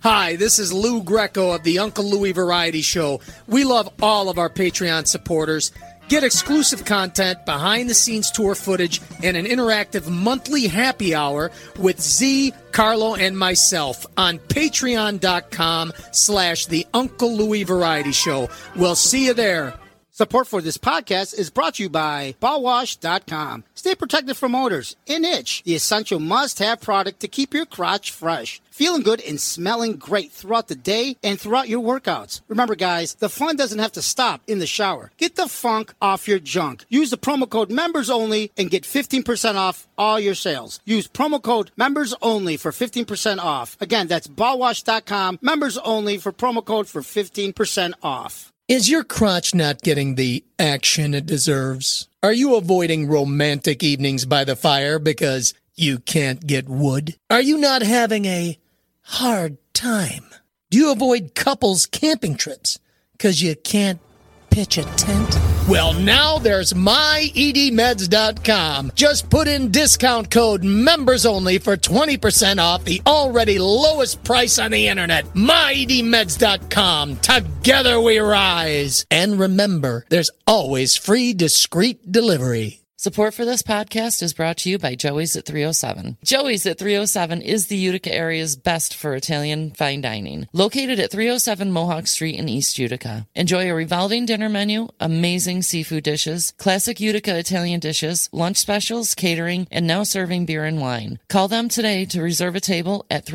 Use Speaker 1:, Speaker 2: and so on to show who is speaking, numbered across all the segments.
Speaker 1: Hi, this is Lou Greco of the Uncle Louie Variety Show. We love all of our Patreon supporters. Get exclusive content, behind-the-scenes tour footage, and an interactive monthly happy hour with Z, Carlo, and myself on patreon.com/The Uncle Louie Variety Show. We'll see you there.
Speaker 2: Support for this podcast is brought to you by BallWash.com. Stay protected from odors and itch, the essential must-have product to keep your crotch fresh. Feeling good and smelling great throughout the day and throughout your workouts. Remember, guys, the fun doesn't have to stop in the shower. Get the funk off your junk. Use the promo code MEMBERSONLY and get 15% off all your sales. Use promo code MEMBERSONLY for 15% off. Again, that's BallWash.com, members only for promo code for 15% off.
Speaker 1: Is your crotch not getting the action it deserves? Are you avoiding romantic evenings by the fire because you can't get wood? Are you not having a hard time? Do you avoid couples camping trips because you can't pitch a tent? Well, now there's MyEDMeds.com. Just put in discount code MEMBERSONLY for 20% off the already lowest price on the internet. MyEDMeds.com. Together we rise. And remember, there's always free discreet delivery.
Speaker 3: Support for this podcast is brought to you by Joey's at 307. Joey's at 307 is the Utica area's best for Italian fine dining. Located at 307 Mohawk Street in East Utica. Enjoy a revolving dinner menu, amazing seafood dishes, classic Utica Italian dishes, lunch specials, catering, and now serving beer and wine. Call them today to reserve a table at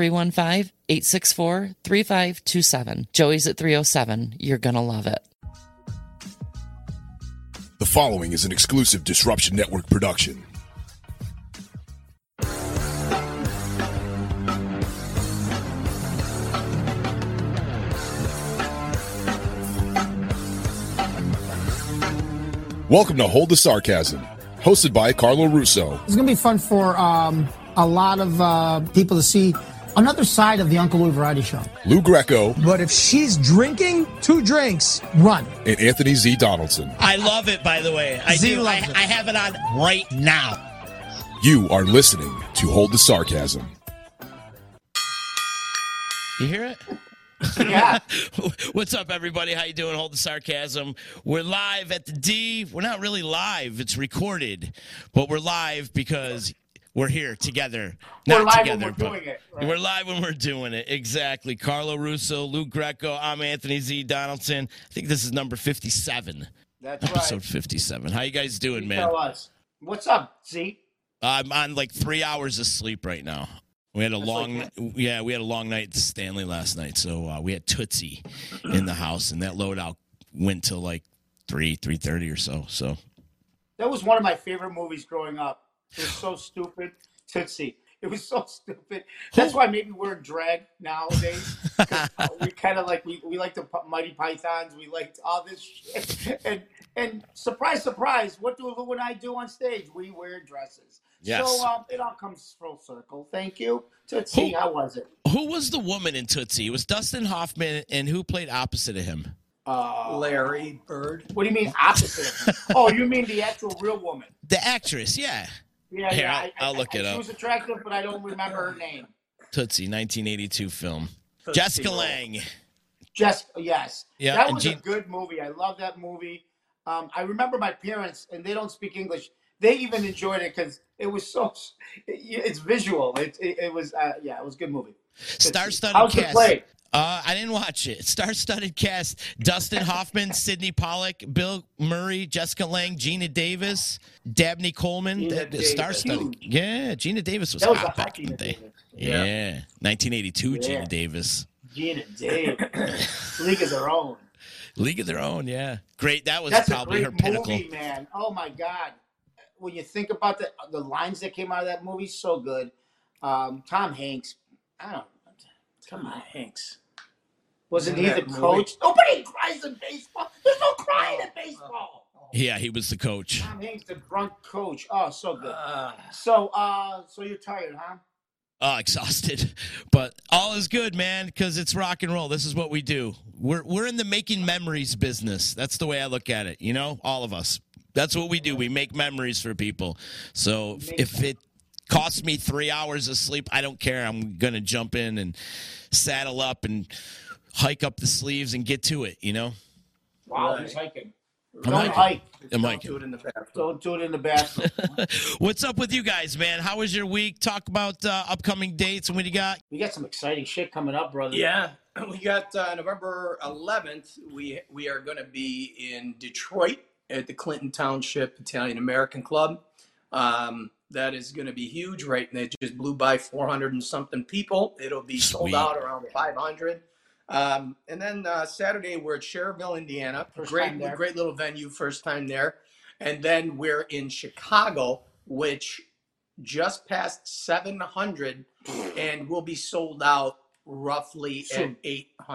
Speaker 3: 315-864-3527. Joey's at 307. You're gonna love it.
Speaker 4: The following is an exclusive Disruption Network production. Welcome to Hold the Sarcasm, hosted by Carlo Russo.
Speaker 2: It's going to be fun for a lot of people to see another side of the Uncle Lou Variety Show.
Speaker 4: Lou Greco.
Speaker 1: But if she's drinking 2 drinks, run.
Speaker 4: And Anthony Z. Donaldson.
Speaker 5: I love it, by the way. I have it on right now.
Speaker 4: You are listening to Hold the Sarcasm.
Speaker 5: You hear it?
Speaker 2: Yeah.
Speaker 5: What's up, everybody? How you doing? Hold the Sarcasm. We're live at the D. We're not really live. It's recorded. But we're live because we're here together. Not
Speaker 2: we're live
Speaker 5: together,
Speaker 2: when we're doing it. Right?
Speaker 5: We're live when we're doing it. Exactly. Carlo Russo, Lou Greco. I'm Anthony Z. Donaldson. I think this is number 57.
Speaker 2: That's
Speaker 5: Episode
Speaker 2: right.
Speaker 5: 57. How you guys doing,
Speaker 2: You
Speaker 5: man?
Speaker 2: tell us. What's up, Z?
Speaker 5: I'm on like 3 hours of sleep right now. We had a long night at Stanley last night, so we had Tootsie in the house, and that loadout went till like 3:30 or so. So
Speaker 2: That was one of my favorite movies growing up. It was so stupid. Tootsie. It was so stupid. That's why maybe we're in drag nowadays. We kind of like we like the Mighty Pythons. We liked all this shit. And surprise, surprise, what do Lou and I do on stage? We wear dresses.
Speaker 5: Yes.
Speaker 2: So it all comes full circle. Thank you. Tootsie, how was it?
Speaker 5: who was the woman in Tootsie? It was Dustin Hoffman, and who played opposite of him?
Speaker 6: Larry Bird.
Speaker 2: What do you mean opposite of him? Oh, you mean the actual real woman?
Speaker 5: The actress, yeah.
Speaker 2: Yeah,
Speaker 5: Here,
Speaker 2: yeah.
Speaker 5: I'll look it up.
Speaker 2: She was attractive, but I don't remember her name.
Speaker 5: Tootsie, 1982 film.
Speaker 6: Tootsie
Speaker 5: Jessica
Speaker 6: Roll.
Speaker 5: Lange.
Speaker 2: Yes.
Speaker 5: Yeah,
Speaker 2: That
Speaker 5: and
Speaker 2: was a good movie. I love that movie. I remember my parents, and they don't speak English. They even enjoyed it because it was so. It's visual. It was it was a good movie.
Speaker 5: Star-studded
Speaker 2: How's the
Speaker 5: cast.
Speaker 2: play?
Speaker 5: I didn't watch it. Star-studded cast: Dustin Hoffman, Sidney Pollack, Bill Murray, Jessica Lange, Gina Davis, Dabney Coleman.
Speaker 2: Gina Davis.
Speaker 5: Star-studded.
Speaker 2: Huge.
Speaker 5: Yeah, Gina Davis was
Speaker 2: That was
Speaker 5: hot
Speaker 2: a
Speaker 5: back
Speaker 2: hot
Speaker 5: in the
Speaker 2: Gina
Speaker 5: day.
Speaker 2: Davis.
Speaker 5: Yeah, 1982
Speaker 2: Yeah.
Speaker 5: Gina Davis.
Speaker 2: Gina Davis. League of Their Own.
Speaker 5: League of Their Own. Yeah, great. That was
Speaker 2: That's
Speaker 5: probably
Speaker 2: a
Speaker 5: her
Speaker 2: great
Speaker 5: pinnacle.
Speaker 2: movie, man. Oh my God. When you think about the lines that came out of that movie, so good. Tom Hanks. I don't. Come on,
Speaker 6: Hanks.
Speaker 2: Wasn't
Speaker 6: In
Speaker 2: he the
Speaker 6: that movie?
Speaker 2: coach? Nobody cries in baseball. There's no crying in baseball.
Speaker 5: Yeah, he was the coach.
Speaker 2: Tom Hanks, the drunk coach. Oh, so good. So you're tired, huh?
Speaker 5: Exhausted, but all is good, man, because it's rock and roll. This is what we do. We're in the making memories business. That's the way I look at it. You know, all of us. That's what we do. We make memories for people. So if it costs me 3 hours of sleep, I don't care. I'm going to jump in and saddle up and hike up the sleeves and get to it, you know?
Speaker 7: Wow,
Speaker 6: Right.
Speaker 7: he's hiking.
Speaker 5: I'm
Speaker 7: Don't
Speaker 5: hiking.
Speaker 7: hike.
Speaker 5: I'm
Speaker 6: Don't
Speaker 5: hiking.
Speaker 6: do it in the bathroom.
Speaker 7: Don't do it in the bathroom.
Speaker 5: What's up with you guys, man? How was your week? Talk about upcoming dates and what you got.
Speaker 7: We got some exciting shit coming up, brother.
Speaker 6: Yeah, we got November 11th. We are going to be in Detroit at the Clinton Township Italian American Club. That is going to be huge, right? And it just blew by 400 and something people. It'll be sold
Speaker 5: Sweet.
Speaker 6: out around 500. And then Saturday we're at Cherville, Indiana.
Speaker 7: First time there.
Speaker 6: Great little venue, first time there. And then we're in Chicago, which just passed 700 and will be sold out roughly
Speaker 7: Soon.
Speaker 6: at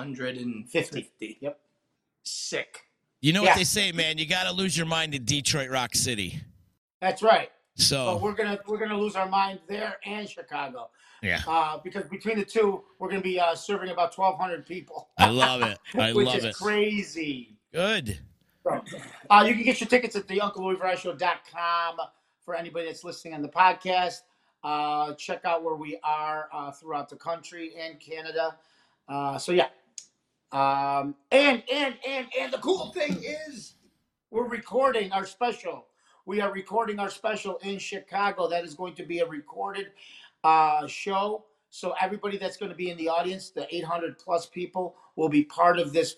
Speaker 6: 850.
Speaker 7: Yep.
Speaker 6: Sick.
Speaker 5: You know
Speaker 7: Yeah.
Speaker 5: what they say, man? You got to lose your mind in Detroit Rock City.
Speaker 7: That's right. But
Speaker 5: So,
Speaker 7: we're gonna lose our mind there and Chicago.
Speaker 5: yeah,
Speaker 7: Because between the two, we're gonna be serving about 1,200 people.
Speaker 5: I love it. I
Speaker 7: which
Speaker 5: love
Speaker 7: is
Speaker 5: it.
Speaker 7: crazy.
Speaker 5: Good.
Speaker 7: So, you can get your tickets at theUncleLouisVerrashow.com for anybody that's listening on the podcast. Check out where we are throughout the country and Canada. So yeah. And the cool thing is we're recording our special. We are recording our special in Chicago. That is going to be a recorded show. So everybody that's going to be in the audience, the 800 plus people, will be part of this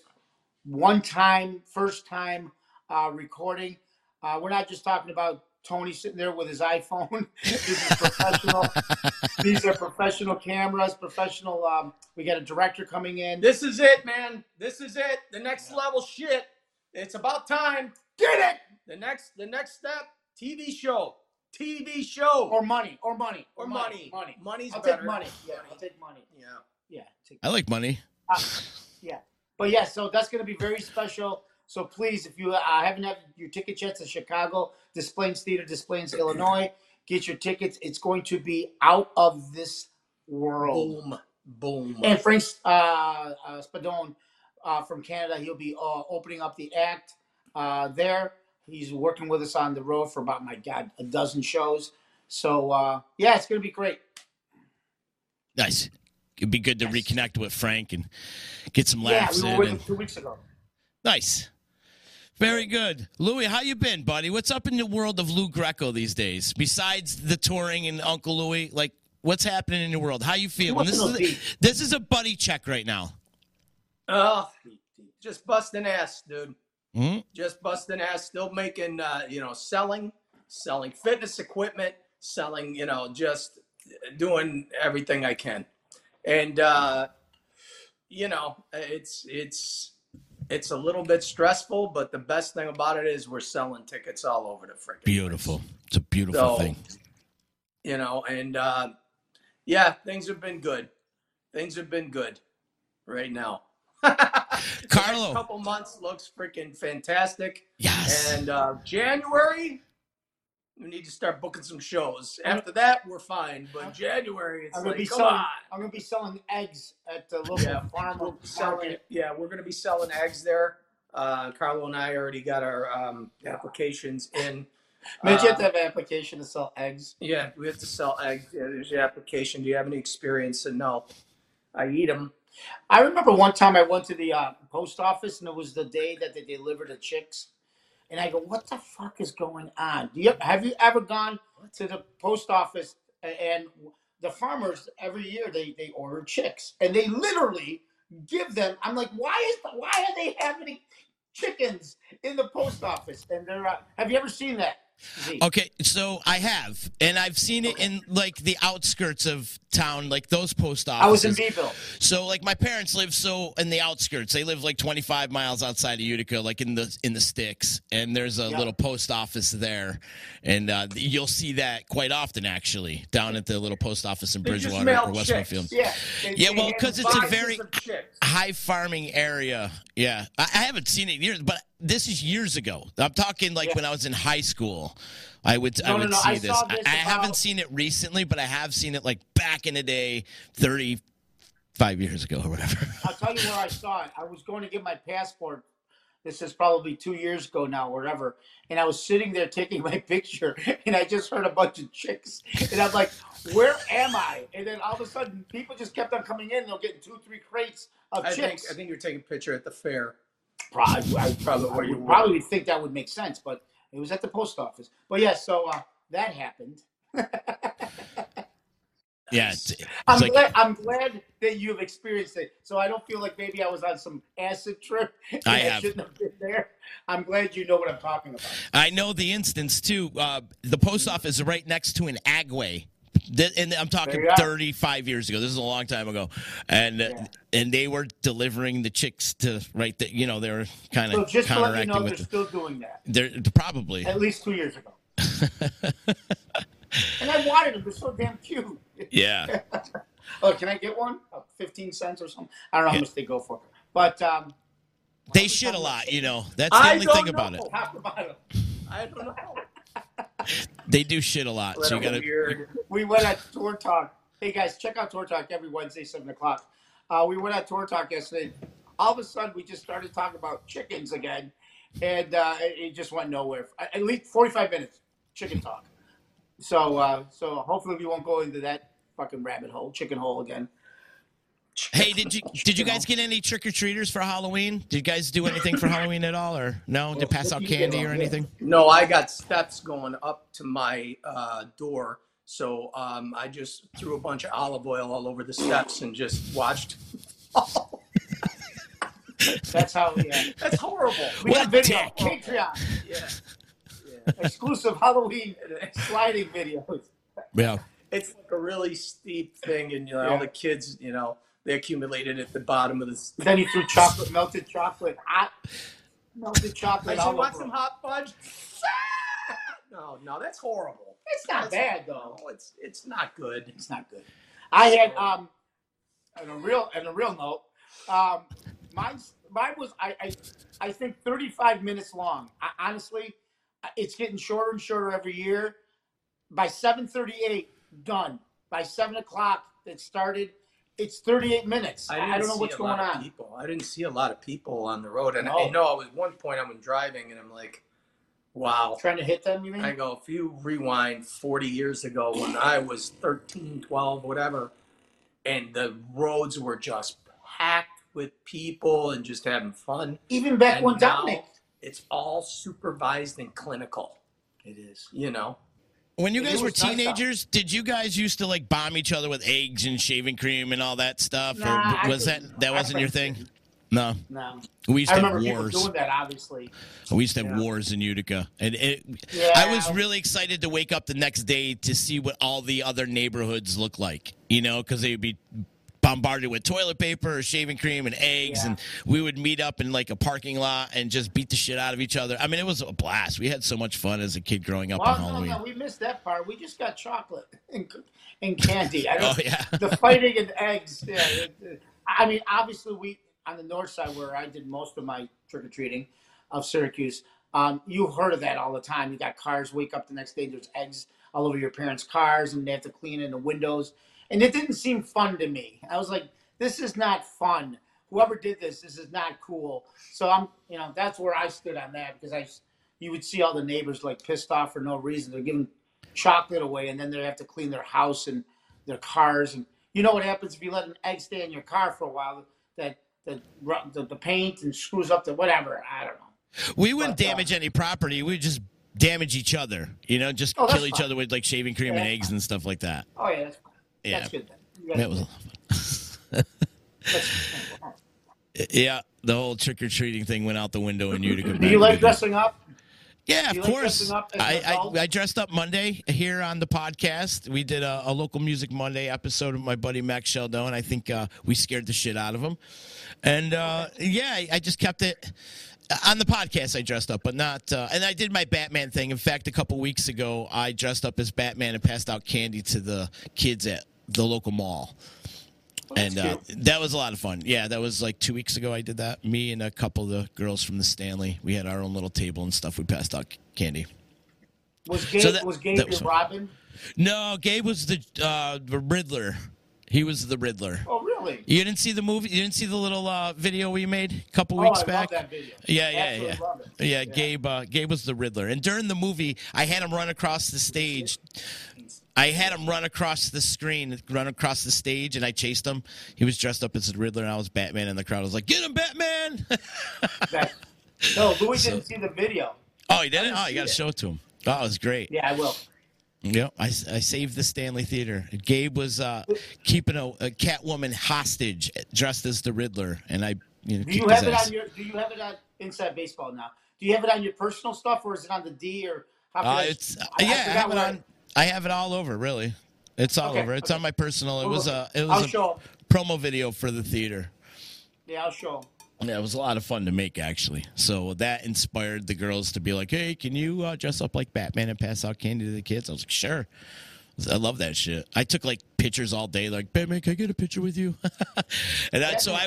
Speaker 7: first time recording. We're not just talking about Tony sitting there with his iPhone. This is professional. These are professional cameras, professional. We got a director coming in.
Speaker 6: This is it, man. This is it. The next level shit. It's about time.
Speaker 7: Get it!
Speaker 6: The next step, TV show. TV show.
Speaker 7: Or money.
Speaker 6: Money.
Speaker 7: Money.
Speaker 6: Money's
Speaker 7: I'll
Speaker 6: better.
Speaker 7: take money. Yeah, I'll take money.
Speaker 6: Yeah.
Speaker 7: Yeah. Take
Speaker 5: I like money.
Speaker 7: Yeah. But yeah, so that's going to be very special. So please, if you haven't had your tickets yet to Chicago, Des Plaines Theater, Des Plaines, Illinois, get your tickets. It's going to be out of this world.
Speaker 6: Boom.
Speaker 7: And Frank Spadone from Canada, he'll be opening up the act there. He's working with us on the road for about, a dozen shows. So, yeah, it's going to be great.
Speaker 5: Nice. It'd be good to reconnect with Frank and get some laughs
Speaker 7: we were
Speaker 5: in.
Speaker 7: with him
Speaker 5: And...
Speaker 7: 2 weeks ago.
Speaker 5: Nice. Very good. Louis, how you been, buddy? What's up in the world of Lou Greco these days? Besides the touring and Uncle Louis, like, what's happening in your world? How you feeling? This is a buddy check right now.
Speaker 6: Oh, just busting ass, dude.
Speaker 5: Mm-hmm.
Speaker 6: Just busting ass. Still making, selling fitness equipment, selling, just doing everything I can. And, it's a little bit stressful, but the best thing about it is we're selling tickets all over the freaking
Speaker 5: Beautiful. It's a beautiful thing.
Speaker 6: Things have been good. Things have been good right now.
Speaker 5: Carlo.
Speaker 6: Next couple months looks freaking fantastic.
Speaker 5: Yes.
Speaker 6: And January, we need to start booking some shows. After that, we're fine. But January, it's
Speaker 7: I'm going to be selling eggs at the local farm market.
Speaker 6: Yeah, we're going to be selling eggs there. Carlo and I already got our applications in.
Speaker 7: Mitch, you have to have an application to sell eggs.
Speaker 6: Yeah, we have to sell eggs. Yeah, there's your application. Do you have any experience? And no, I eat them.
Speaker 7: I remember one time I went to the post office, and it was the day that they delivered the chicks. And I go, what the fuck is going on? Have you ever gone to the post office and the farmers every year they order chicks and they literally give them? I'm like, why are they having chickens in the post office? And they're have you ever seen that? Z?
Speaker 5: Okay, so I have, and I've seen it in like the outskirts of town, like those post offices.
Speaker 7: I was in Beeville.
Speaker 5: So like my parents live in the outskirts. They live like 25 miles outside of Utica, like in the sticks, and there's a little post office there, and you'll see that quite often actually down at the little post office in Bridgewater or West Winfield.
Speaker 7: Yeah.
Speaker 5: Well, because it's a very
Speaker 6: chicks.
Speaker 5: high farming area. Yeah, I haven't seen it in years, but this is years ago. I'm talking like when I was in high school. I would see this. I haven't seen it recently, but I have seen it like back in the day, 35 years ago or whatever.
Speaker 7: I'll tell you where I saw it. I was going to get my passport. This is probably 2 years ago now, wherever. And I was sitting there taking my picture, and I just heard a bunch of chicks. And I'm like, where am I? And then all of a sudden, people just kept on coming in. And they're getting 2-3 crates of chicks.
Speaker 6: I think you're taking a picture at the fair.
Speaker 7: Probably, I
Speaker 6: Probably
Speaker 7: would probably think that would make sense, but it was at the post office. But yeah, so that happened.
Speaker 5: Yeah, it's
Speaker 7: I'm glad that you've experienced it, so I don't feel like maybe I was on some acid trip. And
Speaker 5: I have.
Speaker 7: shouldn't have been there. I'm glad you know what I'm talking about.
Speaker 5: I know the instance too. The post office is right next to an Agway. And I'm talking 35 years ago. This is a long time ago, and they were delivering the chicks to right there. You know, they were kind of
Speaker 7: so just to let you know,
Speaker 5: with
Speaker 7: they're still doing that.
Speaker 5: They're probably
Speaker 7: At least 2 years ago. And I wanted them. They're so damn cute.
Speaker 5: yeah.
Speaker 7: Oh, can I get one? 15 cents or something? I don't know how much they go for. But
Speaker 5: They shit a lot, you know. That's the only thing about it.
Speaker 7: Half the bottle.
Speaker 6: I don't know.
Speaker 5: They do shit a lot, so you gotta.
Speaker 6: Weird.
Speaker 7: We went at Tour Talk. Hey guys, check out Tour Talk every Wednesday, 7:00. We went at Tour Talk yesterday. All of a sudden, we just started talking about chickens again, and it just went nowhere. At least 45 minutes, chicken talk. So hopefully we won't go into that fucking rabbit hole, chicken hole again.
Speaker 5: Hey, did you guys get any trick or treaters for Halloween? Did you guys do anything for Halloween at all, or no? Did pass out candy or anything?
Speaker 6: No, I got steps going up to my door, so I just threw a bunch of olive oil all over the steps and just watched.
Speaker 7: That's how. Yeah,
Speaker 6: that's horrible.
Speaker 7: We got video. Patreon.
Speaker 6: Yeah.
Speaker 7: Exclusive Halloween sliding videos.
Speaker 5: Yeah.
Speaker 6: It's like a really steep thing, and all the kids, they accumulated at the bottom of this.
Speaker 7: Then you threw melted chocolate all
Speaker 6: I
Speaker 7: over.
Speaker 6: want some hot fudge. No, that's horrible.
Speaker 7: It's not bad though.
Speaker 6: No, it's not good.
Speaker 7: It's not good. I had on a real note, mine was I think 35 minutes long. Honestly, it's getting shorter and shorter every year. By 7:38, done. By 7:00, it started. It's 38 minutes. I don't know what's going on.
Speaker 6: I didn't see a lot of people on the road, and I know at one point I was driving, and I'm like, wow.
Speaker 7: Trying to hit them, you mean?
Speaker 6: I go, if you rewind 40 years ago when I was 13, 12, whatever, and the roads were just packed with people and just having fun.
Speaker 7: Even back when Dominic.
Speaker 6: It's all supervised and clinical.
Speaker 7: It is.
Speaker 5: When you guys were teenagers, did you guys used to like bomb each other with eggs and shaving cream and all that stuff?
Speaker 7: Nah,
Speaker 5: or was that wasn't your thing? No. We used
Speaker 7: I
Speaker 5: to have
Speaker 7: remember
Speaker 5: wars.
Speaker 7: people doing that, obviously.
Speaker 5: We used to have wars in Utica. And I was really excited to wake up the next day to see what all the other neighborhoods look like, because they'd be bombarded with toilet paper or shaving cream and eggs, and we would meet up in like a parking lot and just beat the shit out of each other. I mean, it was a blast. We had so much fun as a kid growing up on Halloween.
Speaker 7: No, we missed that part. We just got chocolate and candy. The fighting and eggs. Yeah, I mean, obviously, we on the north side where I did most of my trick-or-treating of Syracuse, you heard of that all the time. You got cars, wake up the next day, there's eggs all over your parents' cars, and they have to clean in the windows. And it didn't seem fun to me. I was like, this is not fun. Whoever did this is not cool. So I'm, that's where I stood on that, because you would see all the neighbors like pissed off for no reason. They're giving chocolate away, and then they have to clean their house and their cars. And you know what happens if you let an egg stay in your car for a while? That the paint and screws up the whatever. I don't know.
Speaker 5: We wouldn't damage any property. We would just damage each other. Just kill each other with like shaving cream and eggs and stuff like that.
Speaker 7: Oh yeah, that's fine. Yeah. That's good then.
Speaker 5: That was a lot of fun. Yeah, the whole trick-or-treating thing went out the window in Utica.
Speaker 7: Do you like dressing up?
Speaker 5: Yeah, of course. I dressed up Monday here on the podcast. We did a local Music Monday episode with my buddy Max Sheldon. I think we scared the shit out of him. And, I just kept it. On the podcast, I dressed up, but not. And I did my Batman thing. In fact, a couple weeks ago, I dressed up as Batman and passed out candy to the kids at the local mall. And that was a lot of fun. Yeah, that was like 2 weeks ago I did that. Me and a couple of the girls from the Stanley. We had our own little table and stuff. We passed out candy.
Speaker 7: Was Gabe your Robin?
Speaker 5: No, Gabe was the Riddler. He was the Riddler.
Speaker 7: Oh, really? Really?
Speaker 5: You didn't see the movie? You didn't see the little video we made a couple weeks
Speaker 7: I
Speaker 5: back?
Speaker 7: love that video.
Speaker 5: Yeah.
Speaker 7: Absolutely love it.
Speaker 5: Yeah, Gabe was the Riddler. And during the movie, I had him run across the stage. I had him run across the screen, run across the stage, and I chased him. He was dressed up as the Riddler, and I was Batman, and the crowd was like, "Get him, Batman!"
Speaker 7: No, Louis didn't see the video.
Speaker 5: Oh, he didn't? Oh, you got to show it to him. Oh, it was great.
Speaker 7: Yeah, I will.
Speaker 5: Yep, I saved the Stanley Theater. Gabe was keeping a Catwoman hostage dressed as the Riddler, and I
Speaker 7: Do you have it on Inside Baseball now? Do you have it on your personal stuff, or is it on the D? Or
Speaker 5: I have it on. I have it all over. Really, it's all over. It's on my personal. It was a promo video for the theater.
Speaker 7: Yeah, I'll show 'em.
Speaker 5: Yeah, it was a lot of fun to make, actually. So that inspired the girls to be like, "Hey, can you dress up like Batman and pass out candy to the kids?" I was like, "Sure." I love that shit. I took like pictures all day, like, "Batman, can I get a picture with you?" And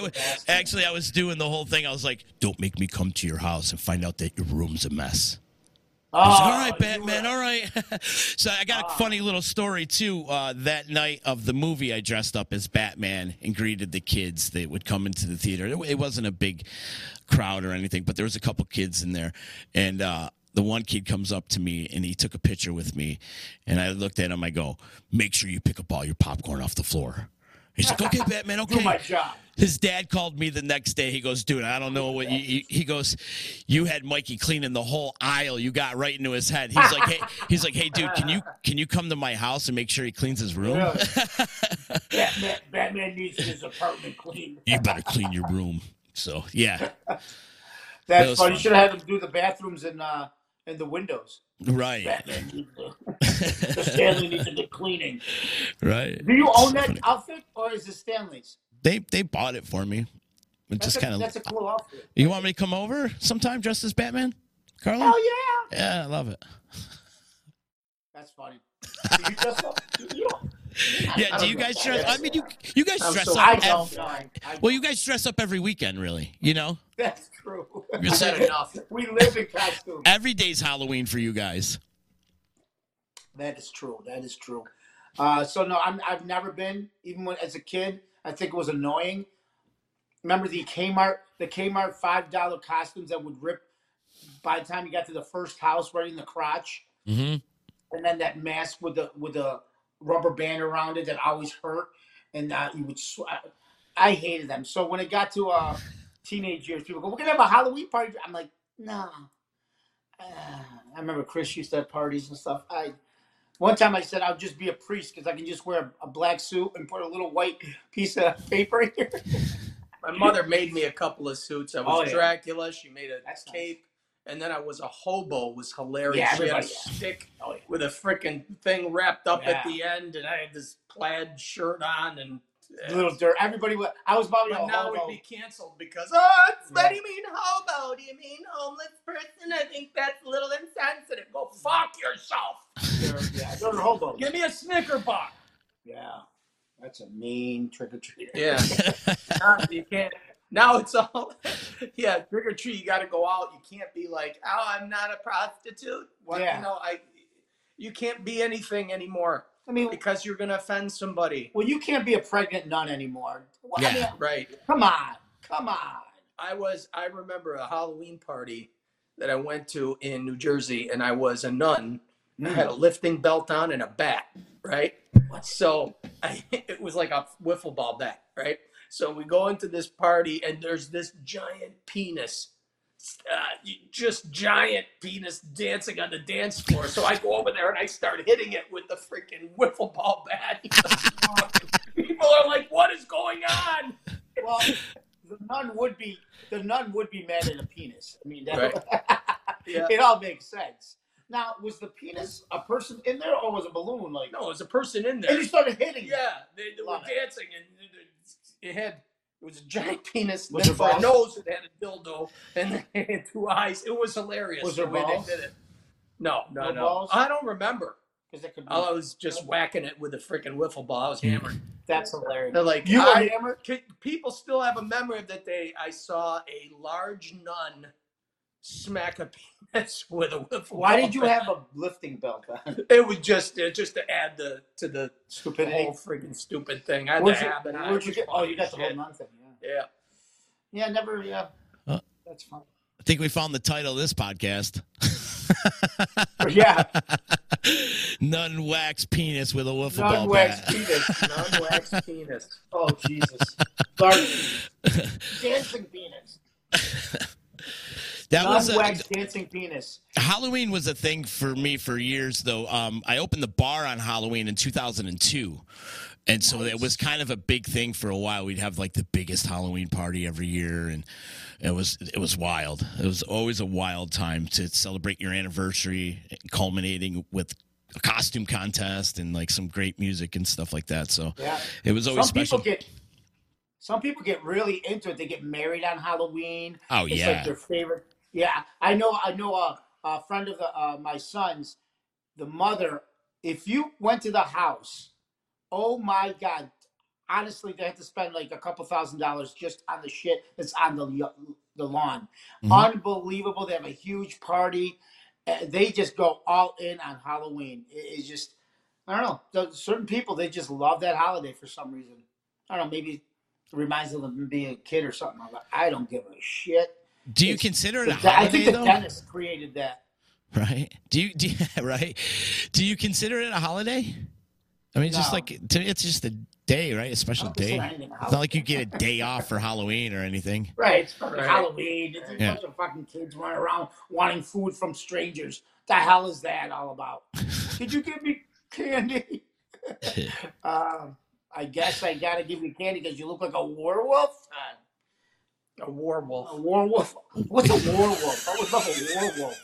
Speaker 5: I was doing the whole thing. I was like, "Don't make me come to your house and find out that your room's a mess." I was like, "All right, Batman, all right." So I got a funny little story, too. That night of the movie, I dressed up as Batman and greeted the kids that would come into the theater. It wasn't a big crowd or anything, but there was a couple kids in there. And the one kid comes up to me, and he took a picture with me. And I looked at him. I go, "Make sure you pick up all your popcorn off the floor." He's like, "Okay, Batman, okay."
Speaker 7: Do my job.
Speaker 5: His dad called me the next day. He goes, "Dude, I don't know what you." He goes, "You had Mikey cleaning the whole aisle. You got right into his head." He's like, "Hey, dude, can you come to my house and make sure he cleans his room?"
Speaker 7: Really? Batman needs his apartment cleaned.
Speaker 5: You better clean your room. So yeah,
Speaker 7: that's funny. You should have had him do the bathrooms in the windows.
Speaker 5: Right.
Speaker 7: Batman needs the Stanley needs a good cleaning.
Speaker 5: Right.
Speaker 7: Do you own that outfit, or is it Stanley's?
Speaker 5: They bought it for me.
Speaker 7: That's a cool outfit.
Speaker 5: You want me to come over sometime dressed as Batman, Carlo?
Speaker 7: Hell yeah!
Speaker 5: Yeah, I love it.
Speaker 7: That's funny. Do you dress up?
Speaker 5: Yeah, do you guys dress? I mean, you guys dress up.
Speaker 7: I don't know.
Speaker 5: Well, you guys dress up every weekend, really. You know.
Speaker 7: That's true.
Speaker 6: Enough.
Speaker 7: We live in costume.
Speaker 5: Every day's Halloween for you guys.
Speaker 7: That is true. That is true. So no, I've never been. Even as a kid, I think it was annoying. Remember the Kmart $5 costumes that would rip by the time you got to the first house, right in the crotch.
Speaker 5: Mm-hmm.
Speaker 7: And then that mask with the rubber band around it that always hurt, and you would. I hated them. So when it got to teenage years, people go, "We're gonna have a Halloween party." I'm like, no. I remember Chris used to have parties and stuff. One time I said I'll just be a priest because I can just wear a black suit and put a little white piece of paper here.
Speaker 6: My mother made me a couple of suits. I was Dracula. She made a cape. Nice. And then I was a hobo. It was hilarious.
Speaker 7: Yeah,
Speaker 6: she had a stick with a freaking thing wrapped up at the end, and I had this plaid shirt on and
Speaker 7: a little dirt. Everybody was. I was probably
Speaker 6: but
Speaker 7: a
Speaker 6: now
Speaker 7: hobo.
Speaker 6: It'd be canceled because what do you mean hobo? Do you mean homeless person? I think that's a little insensitive. Go fuck yourself.
Speaker 7: They're hobos.
Speaker 6: Give me a Snicker bar.
Speaker 7: Yeah, that's a mean trick or treater.
Speaker 6: Yeah, you can't. Now it's all, trick or treat. You got to go out. You can't be like, "Oh, I'm not a prostitute." What, you can't be anything anymore. I mean, because you're gonna offend somebody.
Speaker 7: Well, you can't be a pregnant nun anymore.
Speaker 6: Right.
Speaker 7: Come on.
Speaker 6: I remember a Halloween party that I went to in New Jersey, and I was a nun. I had a lifting belt on and a bat. Right. So it was like a wiffle ball bat. Right. So we go into this party, and there's this giant penis, just giant penis dancing on the dance floor. So I go over there, and I start hitting it with the freaking wiffle ball bat. People are like, "What is going on?"
Speaker 7: Well, the nun would be mad at a penis. I mean, it all makes sense. Now, was the penis a person in there, or was it a balloon? Like,
Speaker 6: no, it was a person in there.
Speaker 7: And you started hitting.
Speaker 6: Yeah, they were dancing, and it was a giant penis.
Speaker 7: Was
Speaker 6: then for a nose, it had a dildo, and it had two eyes. It was hilarious.
Speaker 7: Was there
Speaker 6: the way
Speaker 7: balls?
Speaker 6: They did it. No.
Speaker 7: Balls?
Speaker 6: I don't remember.
Speaker 7: I
Speaker 6: was just whacking it with a freaking wiffle ball. I was hammered.
Speaker 7: That's hilarious.
Speaker 6: They're like,
Speaker 7: you were hammered?
Speaker 6: People still have a memory that I saw a large nun smack a penis with a wiffle
Speaker 7: Why
Speaker 6: ball
Speaker 7: did you
Speaker 6: bat.
Speaker 7: have a lifting belt on?
Speaker 6: It was just to add to the
Speaker 7: Stupidity.
Speaker 6: whole freaking stupid thing. I had
Speaker 7: Where'd
Speaker 6: to
Speaker 7: you,
Speaker 6: have it.
Speaker 7: where'd you get? Oh, you got the whole nun thing. Yeah.
Speaker 6: Yeah.
Speaker 7: Yeah, never. Yeah. That's fun.
Speaker 5: I think we found the title of this podcast.
Speaker 7: Yeah.
Speaker 5: Nun wax penis with a wiffle ball
Speaker 7: Non-wax
Speaker 5: bat.
Speaker 7: penis.
Speaker 6: Non-wax penis.
Speaker 7: Oh, Jesus. Sorry. Dancing penis.
Speaker 5: That was
Speaker 7: Non-wax dancing penis.
Speaker 5: Halloween was a thing for me for years, though. I opened the bar on Halloween in 2002. And so it was kind of a big thing for a while. We'd have like the biggest Halloween party every year, and it was wild. It was always a wild time to celebrate your anniversary, culminating with a costume contest and like some great music and stuff like that. So
Speaker 7: Yeah.
Speaker 5: it was always special.
Speaker 7: Some people get really into it. They get married on Halloween.
Speaker 5: Oh,
Speaker 7: It's
Speaker 5: yeah.
Speaker 7: like their favorite. Yeah, I know a friend of my son's, the mother. If you went to the house, oh my God! Honestly, they had to spend like a couple $1,000s just on the shit that's on the lawn.
Speaker 5: Mhm.
Speaker 7: Unbelievable! They have a huge party. They just go all in on Halloween. It's just, I don't know. Certain people, they just love that holiday for some reason. I don't know. Maybe it reminds them of being a kid or something. I don't give a shit.
Speaker 5: Do you consider it a holiday,
Speaker 7: I think the
Speaker 5: though?
Speaker 7: dentist created that.
Speaker 5: Right? Do you right? Do you consider it a holiday? I mean, it's just
Speaker 7: No.
Speaker 5: like it's just a day, right? A special
Speaker 7: I don't consider
Speaker 5: day.
Speaker 7: anything a
Speaker 5: It's not like you get a day off for Halloween or anything.
Speaker 7: Right, it's fucking
Speaker 6: Right.
Speaker 7: Halloween. It's a
Speaker 5: Yeah.
Speaker 7: bunch of fucking kids running around wanting food from strangers. The hell is that all about? Did you give me candy? I guess I gotta give you candy because you look like a werewolf.
Speaker 6: A werewolf.
Speaker 7: A werewolf? What's a werewolf? I would love a werewolf.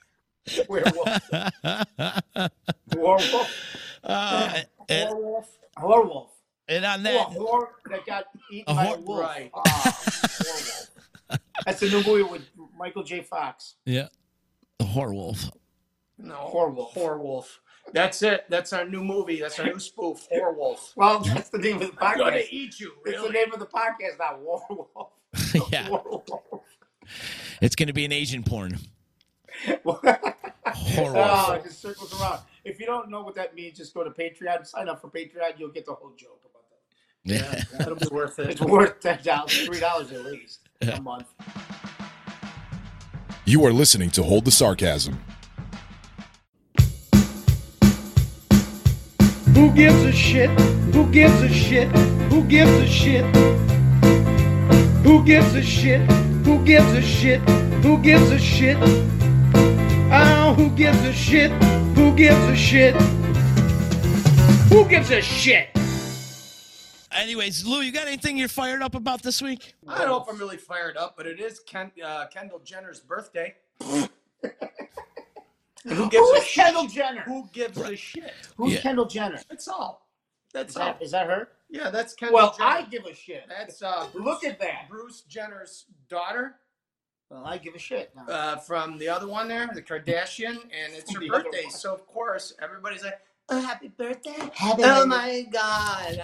Speaker 7: Werewolf. Werewolf.
Speaker 5: and,
Speaker 7: Werewolf. Werewolf.
Speaker 5: and on
Speaker 7: Oh,
Speaker 5: that,
Speaker 7: a whore that got eaten
Speaker 5: A
Speaker 7: by
Speaker 5: whore-
Speaker 7: a wolf.
Speaker 6: right.
Speaker 7: Werewolf. That's the new movie with Michael J. Fox.
Speaker 5: yeah, the Horwolf.
Speaker 6: No.
Speaker 7: Horwolf.
Speaker 6: Horwolf. That's it. That's our new movie. That's our new spoof. Horwolf.
Speaker 7: Well, that's the name of the
Speaker 6: I'm going
Speaker 7: podcast.
Speaker 6: to eat you,
Speaker 7: It's the
Speaker 6: really.
Speaker 7: name of the podcast, not Werewolf.
Speaker 5: Yeah,
Speaker 7: Werewolf.
Speaker 5: it's going to be an Asian porn.
Speaker 7: Oh,
Speaker 5: Horwolf.
Speaker 7: it just circles around. If you don't know what that means, just go to Patreon. Sign up for Patreon. You'll get the whole joke about that.
Speaker 5: Yeah.
Speaker 6: That'll be worth it.
Speaker 7: It's worth $10, $3 at least a month.
Speaker 4: You are listening to Hold the Sarcasm.
Speaker 8: Who gives a shit? Who gives a shit? Who gives a shit? Who gives a shit? Who gives a shit? Who gives a shit? Oh, who gives a shit? Who gives a shit? Who gives a shit?
Speaker 5: Anyways, Lou, you got anything you're fired up about this week?
Speaker 6: I don't know if I'm really fired up, but it is Kendall Jenner's birthday. And who gives
Speaker 7: Who
Speaker 6: a
Speaker 7: is
Speaker 6: shit?
Speaker 7: Kendall Jenner?
Speaker 6: Who gives a shit?
Speaker 7: Who's
Speaker 5: Yeah.
Speaker 7: Kendall Jenner?
Speaker 6: That's all. That's
Speaker 7: Is
Speaker 6: all.
Speaker 7: that her?
Speaker 6: Yeah, that's Kendall
Speaker 7: Well,
Speaker 6: Jenner.
Speaker 7: I give a shit.
Speaker 6: That's
Speaker 7: Look at that.
Speaker 6: Bruce Jenner's daughter
Speaker 7: Well, I give a shit. No.
Speaker 6: from the other one there, the Kardashian, and it's her
Speaker 7: The other
Speaker 6: birthday.
Speaker 7: one.
Speaker 6: So of course everybody's like, "Oh, happy birthday!
Speaker 7: Happy
Speaker 6: Oh
Speaker 7: birthday.
Speaker 6: my God!"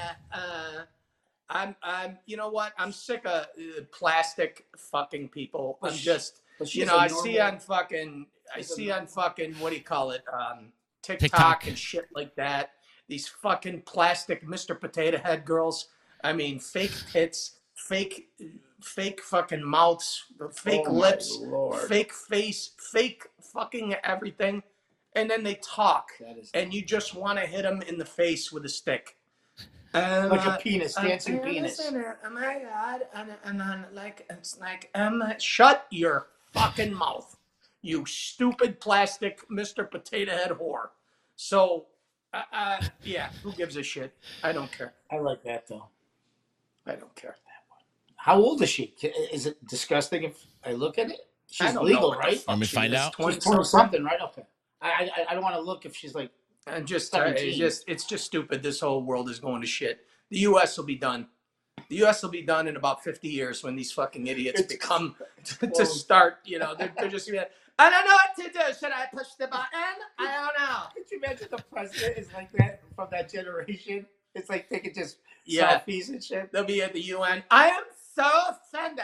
Speaker 6: I'm. You know what? I'm sick of plastic fucking people.
Speaker 7: But
Speaker 6: I'm
Speaker 7: sh-
Speaker 6: just.
Speaker 7: But
Speaker 6: You
Speaker 7: she's
Speaker 6: know,
Speaker 7: a
Speaker 6: I see
Speaker 7: normal-
Speaker 6: on fucking. I
Speaker 7: she's a
Speaker 6: see on fucking. What do you call it? TikTok,
Speaker 5: TikTok.
Speaker 6: and shit like that. These fucking plastic Mr. Potato Head girls. I mean, fake tits, fake fucking mouths, fake
Speaker 7: Oh, my
Speaker 6: lips,
Speaker 7: Lord.
Speaker 6: fake face, fake fucking everything, and then they talk,
Speaker 7: That is-
Speaker 6: and you just want to hit them in the face with a stick.
Speaker 7: Like a penis, dancing penis.
Speaker 6: Oh my God! And then like it's like shut your fucking mouth, you stupid plastic Mr. Potato Head whore. So, yeah, who gives a shit? I don't care.
Speaker 7: I like that though.
Speaker 6: I don't care.
Speaker 7: How old is she? Is it disgusting if I look at it?
Speaker 6: I
Speaker 7: She's
Speaker 6: don't know
Speaker 7: legal,
Speaker 6: what the
Speaker 7: right?
Speaker 6: fuck
Speaker 5: Want me to
Speaker 6: she
Speaker 5: find
Speaker 6: is,
Speaker 5: out?
Speaker 6: 20
Speaker 7: She's 20 something, right? Okay. I don't want to look if she's like.
Speaker 6: And just
Speaker 7: 17.
Speaker 6: it's just stupid. This whole world is going to shit. The U.S. will be done. The U.S. will be done in about 50 years when these fucking idiots
Speaker 7: It's-
Speaker 6: become to start. You know, they're just gonna be like, I don't know what to do. Should I push the button? I don't know.
Speaker 7: Could you imagine the president is like that from that generation? It's like taking just
Speaker 6: Yeah.
Speaker 7: selfies and shit.
Speaker 6: They'll be at the UN. I am so offended.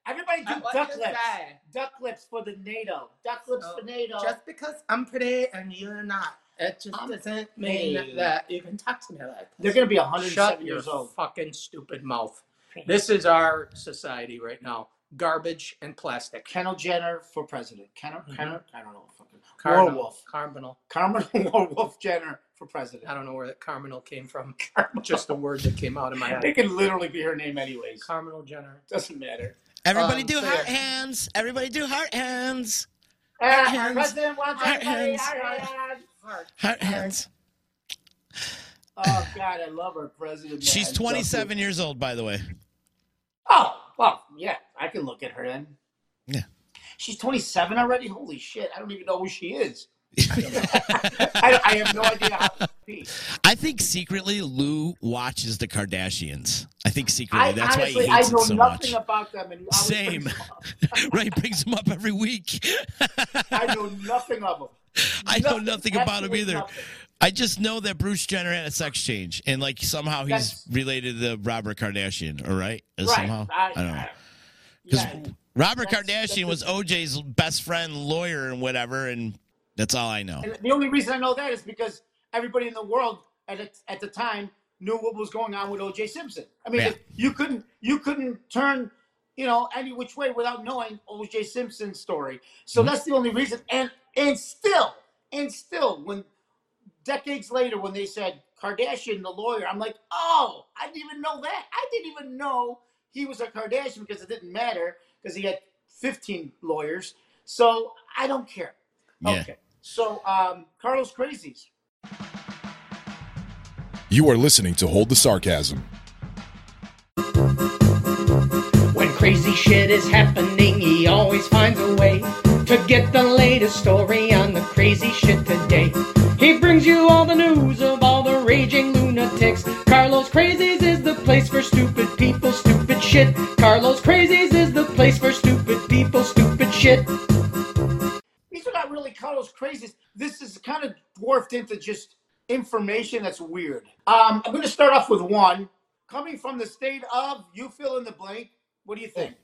Speaker 7: Everybody do
Speaker 6: What
Speaker 7: duck
Speaker 6: you
Speaker 7: lips.
Speaker 6: say?
Speaker 7: Duck lips for the NATO. Duck lips for NATO.
Speaker 6: Just because I'm pretty and you're not, it just doesn't mean
Speaker 7: Hey.
Speaker 6: that you can talk to me like
Speaker 7: They're
Speaker 6: this.
Speaker 7: going to be
Speaker 6: Shut
Speaker 7: 107
Speaker 6: your
Speaker 7: years old.
Speaker 6: fucking stupid mouth. This is our society right now. Garbage and plastic.
Speaker 7: Kendall Jenner for president. Kendall, I don't know. Fucking
Speaker 6: Cardinal.
Speaker 7: Warwolf.
Speaker 6: Cardinal.
Speaker 7: Warwolf Jenner for president.
Speaker 6: I don't know where that Cardinal came from. Just a word that came out of my
Speaker 7: It
Speaker 6: head.
Speaker 7: could literally be her name anyways.
Speaker 6: Cardinal Jenner.
Speaker 7: Doesn't matter.
Speaker 5: Everybody do
Speaker 6: so
Speaker 5: heart
Speaker 6: yeah.
Speaker 5: hands. Everybody do heart hands. hands.
Speaker 7: President wants
Speaker 5: Heart
Speaker 7: everybody.
Speaker 5: hands. Heart hands.
Speaker 7: Oh, God, I love her president. Man.
Speaker 5: She's 27 years old, by the way.
Speaker 7: Oh, well, yeah, I can look at her then.
Speaker 5: Yeah.
Speaker 7: She's 27 already? Holy shit, I don't even know who she is. I have no idea how to be.
Speaker 5: I think secretly Lou watches the Kardashians. I think secretly. That's
Speaker 7: honestly,
Speaker 5: why he hates
Speaker 7: I know
Speaker 5: it so
Speaker 7: nothing
Speaker 5: much.
Speaker 7: about them. And you always
Speaker 5: Same.
Speaker 7: bring them up.
Speaker 5: Right, brings them up every week.
Speaker 7: I know nothing of them.
Speaker 5: I know nothing about him
Speaker 7: Absolutely
Speaker 5: either.
Speaker 7: nothing.
Speaker 5: I just know that Bruce Jenner had a sex change, and like somehow he's
Speaker 7: That's-
Speaker 5: related to Robert Kardashian, all right?
Speaker 7: Right.
Speaker 5: Somehow, I don't know. Because
Speaker 7: Yeah.
Speaker 5: Robert
Speaker 7: That's-
Speaker 5: Kardashian was OJ's best friend, lawyer, and whatever, and that's all I know.
Speaker 7: And the only reason I know that is because everybody in the world at the time knew what was going on with O.J. Simpson. I mean,
Speaker 5: Yeah.
Speaker 7: you couldn't turn, any which way without knowing O.J. Simpson's story. So that's the only reason. And still, when decades later, when they said Kardashian, the lawyer, I'm like, oh, I didn't even know that. I didn't even know he was a Kardashian because it didn't matter because he had 15 lawyers. So I don't care.
Speaker 5: Yeah.
Speaker 7: Okay. So, Carlos Crazies.
Speaker 4: You are listening to Hold the Sarcasm.
Speaker 8: When crazy shit is happening, he always finds a way to get the latest story on the crazy shit today. He brings you all the news of all the raging lunatics. Carlos Crazies is the place for stupid people, stupid shit. Carlos Crazies is the place for stupid people, stupid shit.
Speaker 7: These are not really Carlos Crazies. This is kind of dwarfed into just information that's weird. I'm going to start off with one. Coming from the state of, you fill in the blank. What do you think?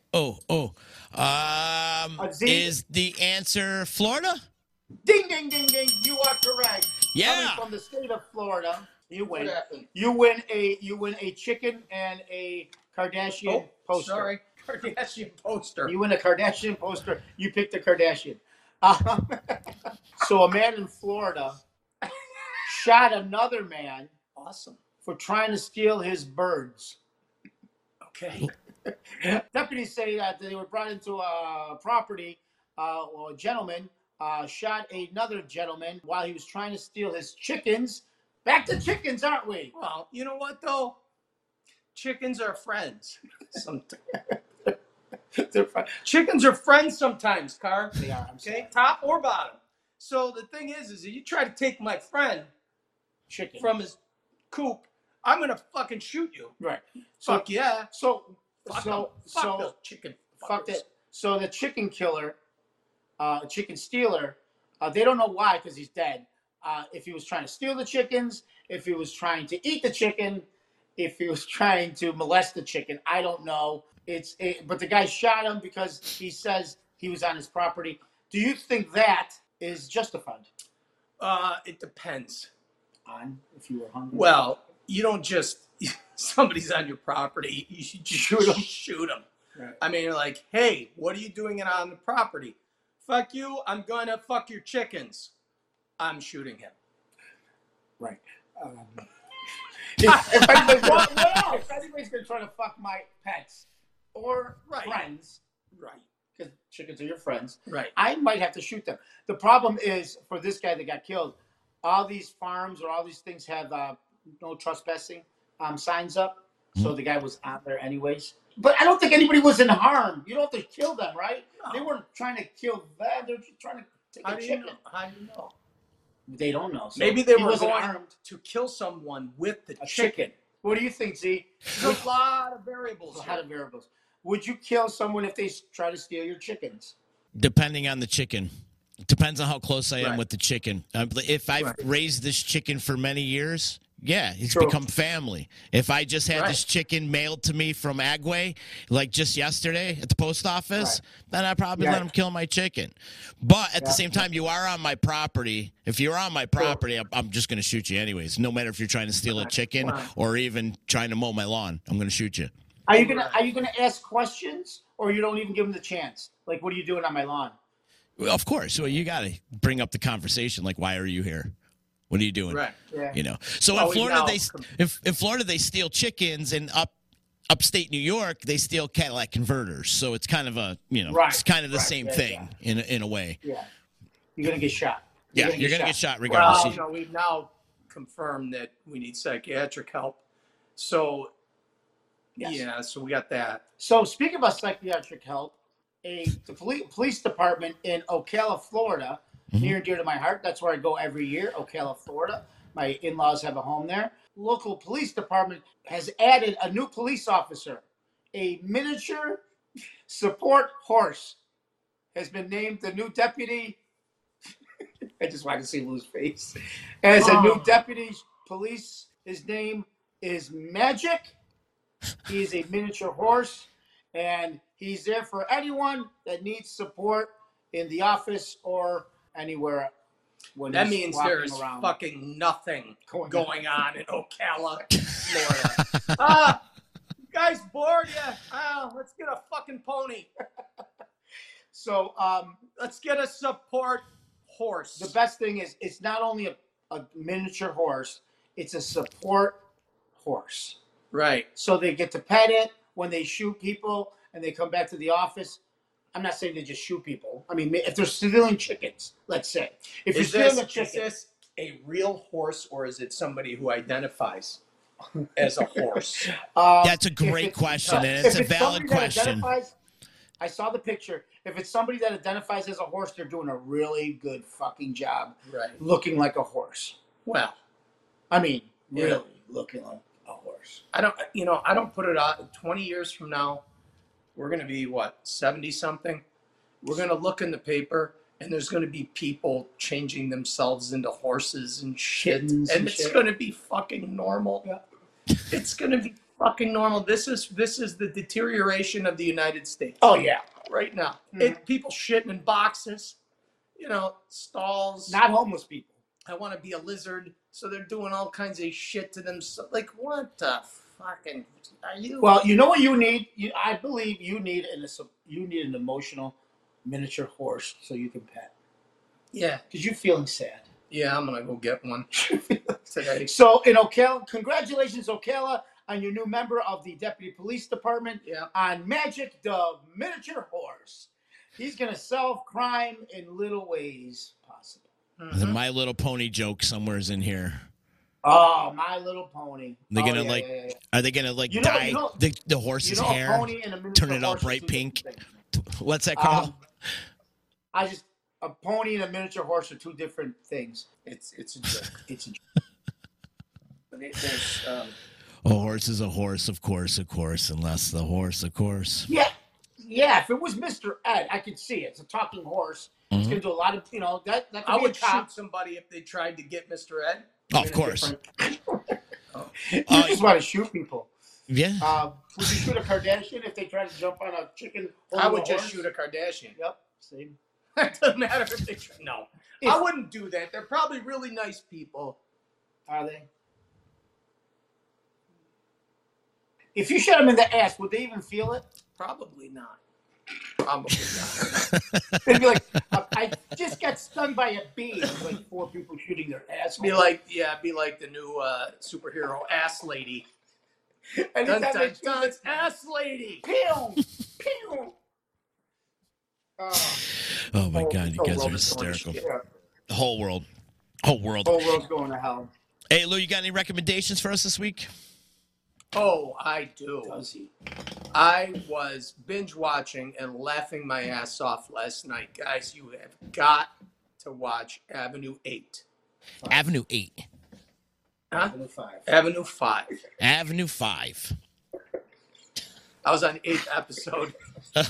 Speaker 7: Z?
Speaker 5: Is the answer Florida?
Speaker 7: Ding, ding, ding, ding. You are correct.
Speaker 5: Yeah.
Speaker 7: Coming from the state of Florida, you win.
Speaker 6: What happened?
Speaker 7: You win a chicken and a Kardashian poster.
Speaker 6: Sorry. Kardashian poster.
Speaker 7: You win a Kardashian poster. You picked the Kardashian. So a man in Florida shot another man
Speaker 6: Awesome.
Speaker 7: for trying to steal his birds.
Speaker 6: Okay.
Speaker 7: Deputies say that they were brought into a property. Well, a gentleman shot another gentleman while he was trying to steal his chickens. Back to chickens, aren't we?
Speaker 6: Well, you know what though? Chickens are friends. Sometimes.
Speaker 7: They're fine.
Speaker 6: Chickens are friends sometimes, Car.
Speaker 7: They are. I'm sorry.
Speaker 6: Okay, top or bottom. So the thing is that you try to take my friend
Speaker 7: Chicken.
Speaker 6: from his coop, I'm gonna fucking shoot you.
Speaker 7: Right.
Speaker 6: Fuck yeah.
Speaker 7: So
Speaker 6: Fuck
Speaker 7: so
Speaker 6: 'em. Fuck
Speaker 7: so
Speaker 6: those chicken.
Speaker 7: fuck
Speaker 6: fuckers.
Speaker 7: it. So the chicken killer, chicken stealer, they don't know why because he's dead. If he was trying to steal the chickens, if he was trying to eat the chicken, if he was trying to molest the chicken, I don't know. But the guy shot him because he says he was on his property. Do you think that is justified?
Speaker 6: It depends.
Speaker 7: On if you were hungry.
Speaker 6: Well, you don't just somebody's on your property, you should just shoot them.
Speaker 7: Right.
Speaker 6: I mean, like, hey, what are you doing on the property? Fuck you, I'm gonna fuck your chickens. I'm shooting him.
Speaker 7: Right. If anybody's gonna try to fuck my pets or
Speaker 6: Right.
Speaker 7: friends,
Speaker 6: Right.
Speaker 7: because chickens are your friends,
Speaker 6: Right.
Speaker 7: I might have to shoot them. The problem is for this guy that got killed, all these farms or all these things have no trespassing signs up. So the guy was out there anyways. But I don't think anybody was in harm. You don't have to kill them, right?
Speaker 6: No.
Speaker 7: They weren't trying to kill them. They're just trying to take
Speaker 6: How
Speaker 7: a
Speaker 6: do you
Speaker 7: chicken.
Speaker 6: know? How do you know?
Speaker 7: They don't know. So
Speaker 6: Maybe they
Speaker 7: he
Speaker 6: were
Speaker 7: wasn't
Speaker 6: going
Speaker 7: armed.
Speaker 6: to kill someone with the
Speaker 7: A
Speaker 6: chicken.
Speaker 7: chicken. What do you think, Z?
Speaker 6: There's a lot of variables.
Speaker 7: A lot
Speaker 6: here.
Speaker 7: of variables. Would you kill someone if they try to steal your chickens?
Speaker 5: Depending on the chicken. It depends on how close I am
Speaker 6: Right.
Speaker 5: with the chicken. If I've
Speaker 6: Right.
Speaker 5: raised this chicken for many years, Yeah, it's
Speaker 7: True.
Speaker 5: become family. If I just had
Speaker 6: Right.
Speaker 5: this chicken mailed to me from Agway, like just yesterday at the post office, then I'd probably
Speaker 7: Yeah.
Speaker 5: let him kill my chicken. But at the
Speaker 7: Yeah.
Speaker 5: same time, you are on my property. If you're on my property, I'm just going to shoot you anyways. No matter if you're trying to steal a chicken
Speaker 6: Right.
Speaker 5: or even trying to mow my lawn, I'm going to shoot you.
Speaker 7: Are you gonna ask questions, or you don't even give them the chance? Like, what are you doing on my lawn?
Speaker 5: Well, of course. Well, you got to bring up the conversation. Like, why are you here? What are you doing?
Speaker 6: Right.
Speaker 7: Yeah.
Speaker 5: You know. So
Speaker 6: Well,
Speaker 5: in
Speaker 6: we
Speaker 5: Florida,
Speaker 6: now-
Speaker 5: in Florida they steal chickens, and upstate New York they steal Cadillac converters. So it's kind of a
Speaker 7: Right.
Speaker 5: it's kind of the
Speaker 7: Right.
Speaker 5: same
Speaker 7: Yeah,
Speaker 5: thing in a way.
Speaker 7: Yeah. You're gonna get shot.
Speaker 5: Yeah, you're gonna get shot regardless.
Speaker 6: Well, we've now confirmed that we need psychiatric help. So,
Speaker 7: Yes.
Speaker 6: yeah, so we got that.
Speaker 7: So speaking about psychiatric help, the police department in Ocala, Florida, near and dear to my heart. That's where I go every year, Ocala, Florida. My in-laws have a home there. Local police department has added a new police officer. A miniature support horse has been named the new deputy. I just wanted to see Lou's face. As a new deputy police, his name is Magic. He's a miniature horse, and he's there for anyone that needs support in the office or anywhere. When
Speaker 6: That
Speaker 7: he's
Speaker 6: means
Speaker 7: walking
Speaker 6: there's
Speaker 7: around.
Speaker 6: fucking nothing
Speaker 7: Going
Speaker 6: going on in Ocala, Florida. Guys bored? Yeah. Let's get a fucking pony.
Speaker 7: So
Speaker 6: Let's get a support horse.
Speaker 7: the best thing is it's not only a miniature horse, it's a support horse.
Speaker 6: Right.
Speaker 7: So they get to pet it when they shoot people and they come back to the office. I'm not saying they just shoot people. I mean, if they're stealing chickens, let's say. If you're
Speaker 6: Is
Speaker 7: stealing a
Speaker 6: this
Speaker 7: chicken,
Speaker 6: a real horse, or is it somebody who identifies as a horse?
Speaker 5: That's a
Speaker 7: if
Speaker 5: great
Speaker 7: it's-
Speaker 5: question, and
Speaker 7: if
Speaker 5: it's a valid
Speaker 7: somebody that
Speaker 5: question.
Speaker 7: I saw the picture. If it's somebody that identifies as a horse, they're doing a really good fucking job
Speaker 6: Right.
Speaker 7: looking like a horse.
Speaker 6: Well,
Speaker 7: I mean,
Speaker 6: Yeah.
Speaker 7: really looking like a horse.
Speaker 6: I don't put it out. 20 years from now, we're going to be, 70-something? We're going to look in the paper, and there's going to be people changing themselves into horses and shit.
Speaker 7: Kittens
Speaker 6: And
Speaker 7: and
Speaker 6: it's
Speaker 7: shit.
Speaker 6: going to be fucking normal.
Speaker 7: Yeah.
Speaker 6: It's going to be fucking normal. This is the deterioration of the United States.
Speaker 7: Oh, yeah.
Speaker 6: Right now.
Speaker 7: Mhm.
Speaker 6: People shitting in boxes, stalls.
Speaker 7: Not homeless people.
Speaker 6: I want to be a lizard. So they're doing all kinds of shit to them. Like, what the fucking are you?
Speaker 7: Well, you know what you need? I believe you need an emotional miniature horse so you can pet.
Speaker 6: yeah.
Speaker 7: Because you're feeling sad.
Speaker 6: Yeah, I'm going to go get one today.
Speaker 7: So in Ocala, congratulations, Ocala, on your new member of the Deputy Police Department.
Speaker 6: Yeah.
Speaker 7: On Magic, the miniature horse. He's going to solve crime in little ways possible.
Speaker 5: The My Little Pony joke somewhere's in here.
Speaker 7: Oh, My Little Pony.
Speaker 5: They're gonna
Speaker 7: yeah.
Speaker 5: Are they gonna like
Speaker 7: You know-
Speaker 5: dye
Speaker 7: you know-
Speaker 5: the horse's
Speaker 7: a
Speaker 5: hair?
Speaker 7: pony and a miniature
Speaker 5: Turn it all
Speaker 7: horse are
Speaker 5: bright
Speaker 7: two
Speaker 5: pink?
Speaker 7: different things.
Speaker 5: What's that, Carl?
Speaker 7: A pony and a miniature horse are two different things.
Speaker 6: It's a joke.
Speaker 7: It's a joke.
Speaker 6: But there's,
Speaker 5: A horse is a horse, of course, unless the horse, of course.
Speaker 7: Yeah. If it was Mr. Ed, I could see it. It's a talking horse. It's going to do a lot of, that could
Speaker 6: I
Speaker 7: be
Speaker 6: would
Speaker 7: a cop.
Speaker 6: shoot somebody if they tried to get Mr. Ed.
Speaker 5: Oh,
Speaker 6: In
Speaker 5: of
Speaker 6: a
Speaker 5: course.
Speaker 7: You just want to shoot people.
Speaker 5: Yeah.
Speaker 7: Would you shoot a Kardashian if they tried to jump on a chicken?
Speaker 6: I would
Speaker 7: holding a
Speaker 6: just
Speaker 7: horse?
Speaker 6: shoot a Kardashian.
Speaker 7: Yep. Same.
Speaker 6: It doesn't matter if they try. No.
Speaker 7: If-
Speaker 6: I wouldn't do that. They're probably really nice people.
Speaker 7: Are they? If you shot them in the ass, would they even feel it?
Speaker 6: Probably not. Probably not.
Speaker 7: They'd be like, I just got stung by a bee. It's like 4 people shooting their ass.
Speaker 6: Be like the new superhero ass lady.
Speaker 7: Anytime
Speaker 6: Dun,
Speaker 7: they
Speaker 6: dun,
Speaker 7: shoot
Speaker 6: dun,
Speaker 7: it,
Speaker 6: ass lady.
Speaker 7: pew, pew.
Speaker 5: Oh my God, you
Speaker 6: whole
Speaker 5: guys
Speaker 6: world
Speaker 5: are
Speaker 6: is going to
Speaker 5: hysterical.
Speaker 6: shit.
Speaker 5: The whole world.
Speaker 7: Whole world's going to hell.
Speaker 5: Hey, Lou, you got any recommendations for us this week?
Speaker 6: Oh, I do.
Speaker 7: Does he?
Speaker 6: I was binge watching and laughing my ass off last night. Guys, you have got to watch Avenue 8.
Speaker 5: Avenue 8.
Speaker 6: Huh?
Speaker 7: Avenue 5.
Speaker 6: Avenue 5.
Speaker 5: Avenue 5.
Speaker 6: I was on the 8th episode.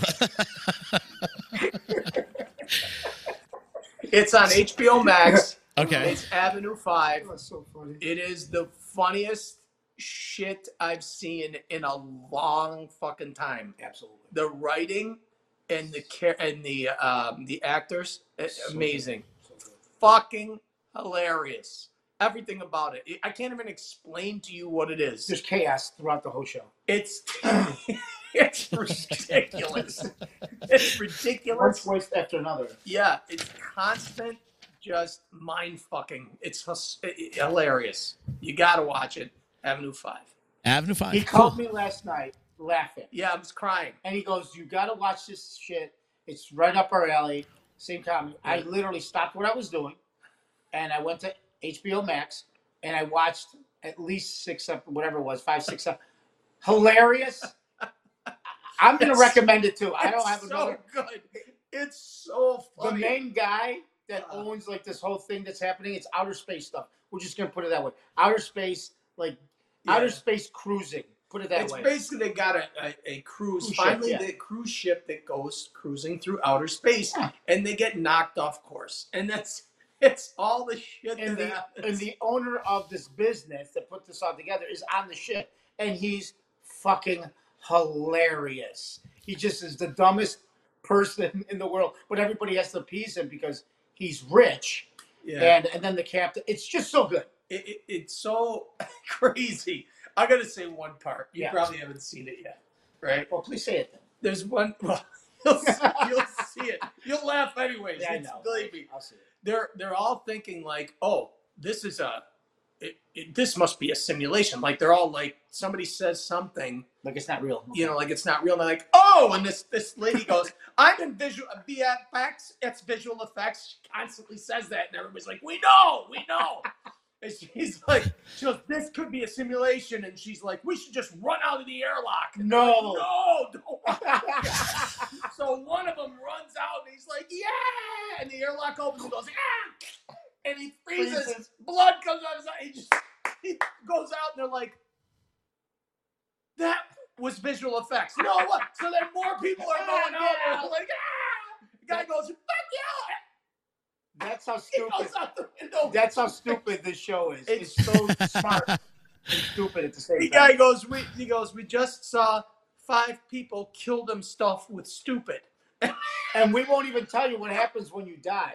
Speaker 6: It's on HBO Max.
Speaker 5: Okay.
Speaker 6: It's Avenue 5.
Speaker 7: That's so funny.
Speaker 6: It is the funniest shit I've seen in a long fucking time.
Speaker 7: Absolutely.
Speaker 6: The writing and the actors, amazing. Fucking hilarious. Everything about it. I can't even explain to you what it is.
Speaker 7: There's chaos throughout the whole show.
Speaker 6: It's ridiculous. It's ridiculous.
Speaker 7: One twist after another.
Speaker 6: Yeah, it's constant, just mind fucking. It's hilarious. You gotta watch it. Avenue 5.
Speaker 5: Avenue 5.
Speaker 7: He called me last night laughing.
Speaker 6: Yeah, I was crying.
Speaker 7: And he goes, "You got to watch this shit. It's right up our alley." Same time. I literally stopped what I was doing, and I went to HBO Max, and I watched at least 6 up, whatever it was, 5, 6 up. Hilarious. I'm going to recommend it too. I don't have another.
Speaker 6: So good. It's so
Speaker 7: The
Speaker 6: funny.
Speaker 7: main guy that owns like this whole thing that's happening, it's outer space stuff. We're just going to put it that way. Outer space, like outer space cruising. Put it that way.
Speaker 6: It's basically they got a cruise.
Speaker 7: Cruise
Speaker 6: Finally,
Speaker 7: ship, yeah.
Speaker 6: the cruise ship that goes cruising through outer space, and they get knocked off course. And it's all the shit
Speaker 7: And
Speaker 6: that happens.
Speaker 7: and the owner of this business that put this all together is on the ship, and he's fucking hilarious. He just is the dumbest person in the world, but everybody has to appease him because he's rich.
Speaker 6: Yeah.
Speaker 7: And then the captain. It's just so good.
Speaker 6: It's so crazy. I gotta say one part. You probably haven't seen it yet, right?
Speaker 7: Well, please say it then.
Speaker 6: There's one. Well, you'll see it. You'll laugh anyways.
Speaker 7: Yeah, I know.
Speaker 6: Believe me.
Speaker 7: I'll see it.
Speaker 6: They're all thinking like, oh, this is this must be a simulation. Like they're all like, somebody says something,
Speaker 7: Like it's not real.
Speaker 6: you know, like it's not real. And they're like, oh, and this lady goes, I'm in visual VFX. It's visual effects. She constantly says that, and everybody's like, we know. And she's like, this could be a simulation, and she's like, we should just run out of the airlock. And
Speaker 7: No.
Speaker 6: like, no, don't run out. So one of them runs out, and he's like, yeah, and the airlock opens and goes, ah, and he freezes. Blood comes out of his eye. He goes out, and they're like, that was visual effects. No, what? So then more people are going out, and they're like, ah. The guy goes, fuck you.
Speaker 7: That's how
Speaker 6: He
Speaker 7: stupid.
Speaker 6: goes out the window.
Speaker 7: That's how stupid this show is. It's so smart and stupid at the same
Speaker 6: The
Speaker 7: time.
Speaker 6: guy goes, we just saw 5 people kill themselves with stupid.
Speaker 7: And we won't even tell you what happens when you die.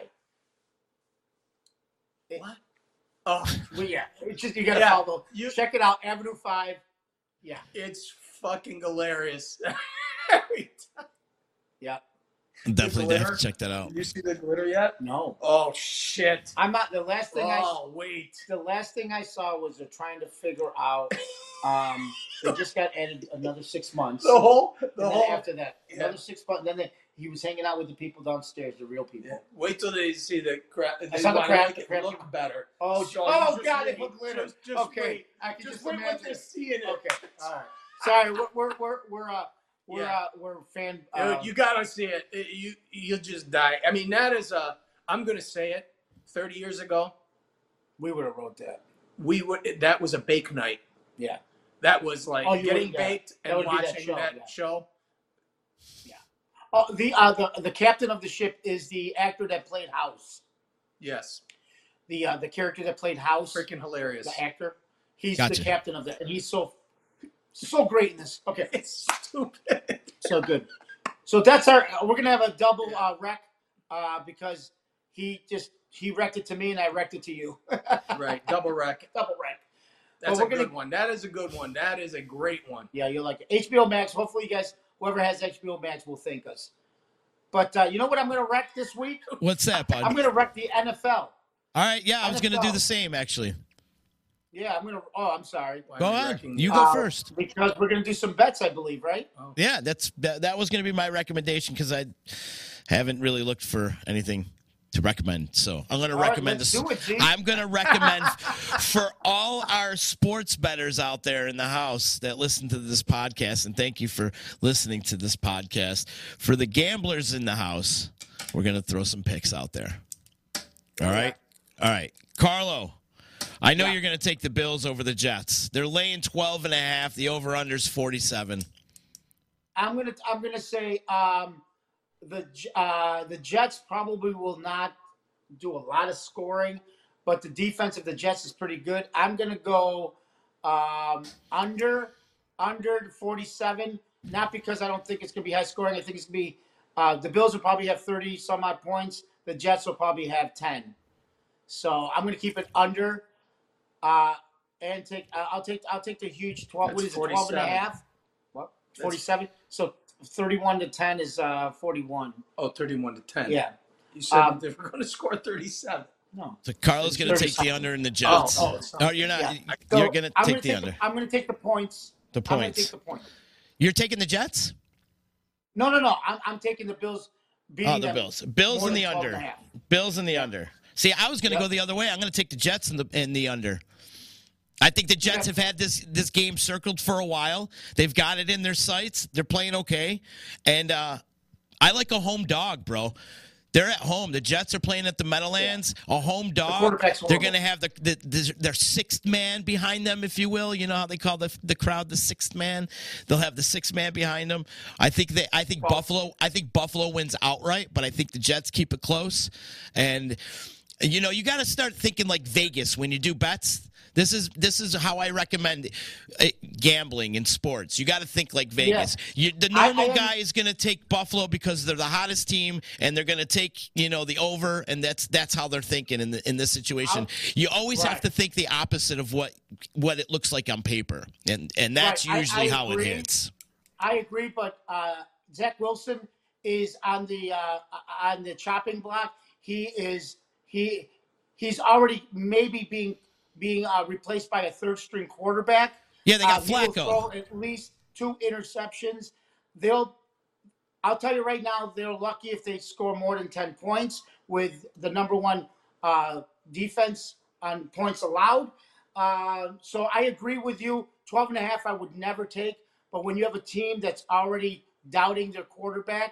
Speaker 6: What? Oh,
Speaker 7: Well, yeah, it's just you gotta
Speaker 6: Yeah,
Speaker 7: follow.
Speaker 6: you-
Speaker 7: Check it out, Avenue 5. Yeah,
Speaker 6: it's fucking hilarious. Every time.
Speaker 7: yeah.
Speaker 5: Definitely have
Speaker 6: glitter?
Speaker 5: to check that out.
Speaker 6: Did you see the glitter yet?
Speaker 7: No,
Speaker 6: Oh shit.
Speaker 7: I'm not. The last thing
Speaker 6: Wait.
Speaker 7: the last thing I saw was they're trying to figure out. They just got added another 6 months.
Speaker 6: The whole
Speaker 7: and then after that,
Speaker 6: yeah.
Speaker 7: another 6 months. Then he was hanging out with the people downstairs, the real people.
Speaker 6: Yeah. Wait till they see the crap.
Speaker 7: I saw the crap.
Speaker 6: Make it look better.
Speaker 7: Oh,
Speaker 6: So
Speaker 7: oh
Speaker 6: just
Speaker 7: God!
Speaker 6: wait.
Speaker 7: They put glitter.
Speaker 6: Just
Speaker 7: Okay,
Speaker 6: wait.
Speaker 7: I can
Speaker 6: Just
Speaker 7: just
Speaker 6: wait when
Speaker 7: imagine.
Speaker 6: they're seeing it.
Speaker 7: Okay, all right. Sorry, we're fan.
Speaker 6: Dude, you gotta see it. You'll just die. I mean, that is I'm gonna say it. 30 years ago,
Speaker 7: we would have wrote that.
Speaker 6: That was a bake night.
Speaker 7: Yeah.
Speaker 6: That was like
Speaker 7: Oh, you
Speaker 6: getting
Speaker 7: would- yeah.
Speaker 6: baked
Speaker 7: That
Speaker 6: and
Speaker 7: would be that
Speaker 6: watching
Speaker 7: show,
Speaker 6: that
Speaker 7: yeah.
Speaker 6: show.
Speaker 7: Oh, the captain of the ship is the actor that played House.
Speaker 6: Yes,
Speaker 7: The character that played House,
Speaker 6: freaking hilarious.
Speaker 7: the actor. He's
Speaker 5: Gotcha.
Speaker 7: the captain of the, and he's so great in this. Okay,
Speaker 6: It's stupid.
Speaker 7: so good. So that's we're gonna have a double wreck because he wrecked it to me and I wrecked it to you.
Speaker 6: Right, double wreck.
Speaker 7: Double wreck.
Speaker 6: That's
Speaker 7: Well,
Speaker 6: a
Speaker 7: we're
Speaker 6: good
Speaker 7: gonna-
Speaker 6: one. That is a good one. That is a great one.
Speaker 7: Yeah, you'll like it. HBO Max. Hopefully, you guys, whoever has HBO Max, will thank us. But you know what I'm gonna wreck this week?
Speaker 5: What's that, bud?
Speaker 7: I'm gonna wreck the NFL.
Speaker 5: All right, yeah, I was going to do
Speaker 7: NFL.
Speaker 5: the same, actually.
Speaker 7: Yeah, I'm gonna. Oh, I'm sorry.
Speaker 6: Why
Speaker 5: Go
Speaker 6: are we
Speaker 5: on.
Speaker 6: wrecking
Speaker 5: You
Speaker 6: it?
Speaker 5: go first.
Speaker 7: Because we're gonna do some bets, I believe, right?
Speaker 5: Yeah, that was going to be my recommendation because I haven't really looked for anything to recommend. So I'm going to
Speaker 7: All right,
Speaker 5: recommend
Speaker 7: let's
Speaker 5: this.
Speaker 7: do it, G.
Speaker 5: I'm going to recommend for all our sports bettors out there in the house that listen to this podcast, and thank you for listening to this podcast. For the gamblers in the house, we're going to throw some picks out there. All right? All right. Carlo, I know you're going to take the Bills over the Jets. They're laying 12.5. The over-under's 47.
Speaker 7: I'm gonna say the Jets probably will not do a lot of scoring. but the defense of the Jets is pretty good. I'm going to go under 47, not because I don't think it's going to be high scoring. I think it's going to be the Bills will probably have 30 some odd points. The Jets will probably have 10. So I'm going to keep it under and I'll take the huge 12. What is it, 12 and a half? What? 47. So 31-10 is 41.
Speaker 6: Oh, 31-10.
Speaker 7: Yeah.
Speaker 6: You said they were going to score 37.
Speaker 7: No.
Speaker 5: So Carlo's going to take the under in the Jets. Oh, you're not.
Speaker 7: Yeah.
Speaker 5: You're going to take the under.
Speaker 7: I'm going to take the points.
Speaker 5: The
Speaker 7: I'm going to
Speaker 5: points.
Speaker 7: take the points.
Speaker 5: You're taking the Jets?
Speaker 7: No. I'm taking the Bills.
Speaker 5: Oh, the Bills. Bills in the under. Bills in the under. See, I was going to go the other way. I'm going to take the Jets in the under. I think the Jets have had this game circled for a while. They've got it in their sights. They're playing okay. And I like a home dog, bro. They're at home. The Jets are playing at the Meadowlands. A home dog. They're going to have their sixth man behind them, if you will. You know how they call the crowd the sixth man. They'll have the sixth man behind them. I think Buffalo wins outright, but I think the Jets keep it close. And you know, you got to start thinking like Vegas when you do bets. This is how I recommend gambling in sports. You got to think like Vegas. The normal guy is going to take Buffalo because they're the hottest team, and they're going to take the over, and that's how they're thinking in this situation. You always have to think the opposite of what it looks like on paper, and that's usually how it hits.
Speaker 7: I agree, but Zach Wilson is on the chopping block. He's already maybe being replaced by a third-string quarterback.
Speaker 5: Yeah, they got
Speaker 7: Flacco.
Speaker 5: Flacco.
Speaker 7: He will throw at least 2 interceptions. I'll tell you right now, they're lucky if they score more than 10 points with the number one defense on points allowed. So I agree with you. 12.5 I would never take. But when you have a team that's already doubting their quarterback,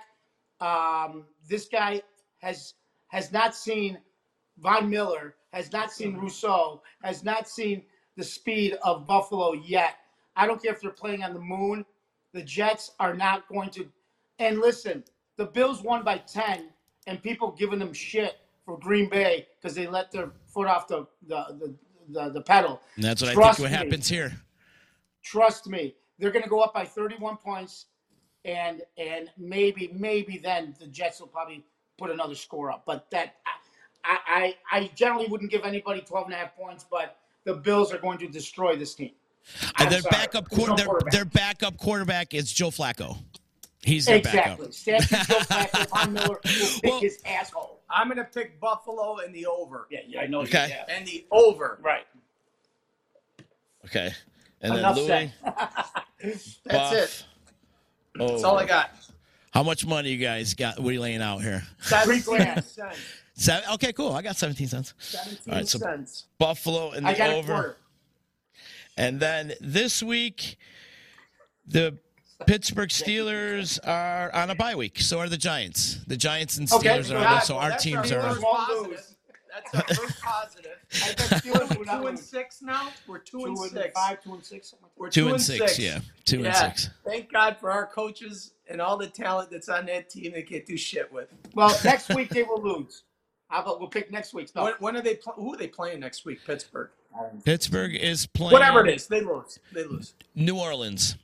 Speaker 7: this guy has not seen Von Miller, has not seen Rousseau, has not seen the speed of Buffalo yet. I don't care if they're playing on the moon. The Jets are not going to. And listen, the Bills won by 10, and people giving them shit for Green Bay because they let their foot off the pedal.
Speaker 5: And that's what happens here.
Speaker 7: Trust me, they're going to go up by 31 points, and maybe then the Jets will probably put another score up. But that. I generally wouldn't give anybody 12.5 points, but the Bills are going to destroy this team.
Speaker 5: Their backup quarterback is Joe Flacco. He's their backup.
Speaker 7: Exactly. Joe Flacco, Von Miller will pick his asshole.
Speaker 6: I'm going to pick Buffalo in the over.
Speaker 7: Yeah, I know.
Speaker 5: Okay.
Speaker 7: You have.
Speaker 6: And the over.
Speaker 7: Right.
Speaker 5: Okay. And
Speaker 7: Enough
Speaker 5: then Louis.
Speaker 6: That's it. That's all I got.
Speaker 5: How much money you guys got? What are you laying out here?
Speaker 6: 17 cents.
Speaker 5: Okay, cool. I got 17 cents.
Speaker 6: 17 cents.
Speaker 5: Buffalo and the over. And then this week, the Pittsburgh Steelers are on a bye week. So are the Giants. The Giants and Steelers are so our teams are.
Speaker 6: That's our first positive. I bet Steelers were 2-6 now. We're 2-6.
Speaker 7: 2-6.
Speaker 6: We're
Speaker 5: 2-6. Yeah, 2-6.
Speaker 6: Thank God for our coaches and all the talent that's on that team they can't do shit with.
Speaker 7: Well, next week they will lose. How about we'll pick next week's? No.
Speaker 6: When are they? Who are they playing next week? Pittsburgh.
Speaker 5: Pittsburgh is playing.
Speaker 6: Whatever it is, they lose.
Speaker 5: New Orleans.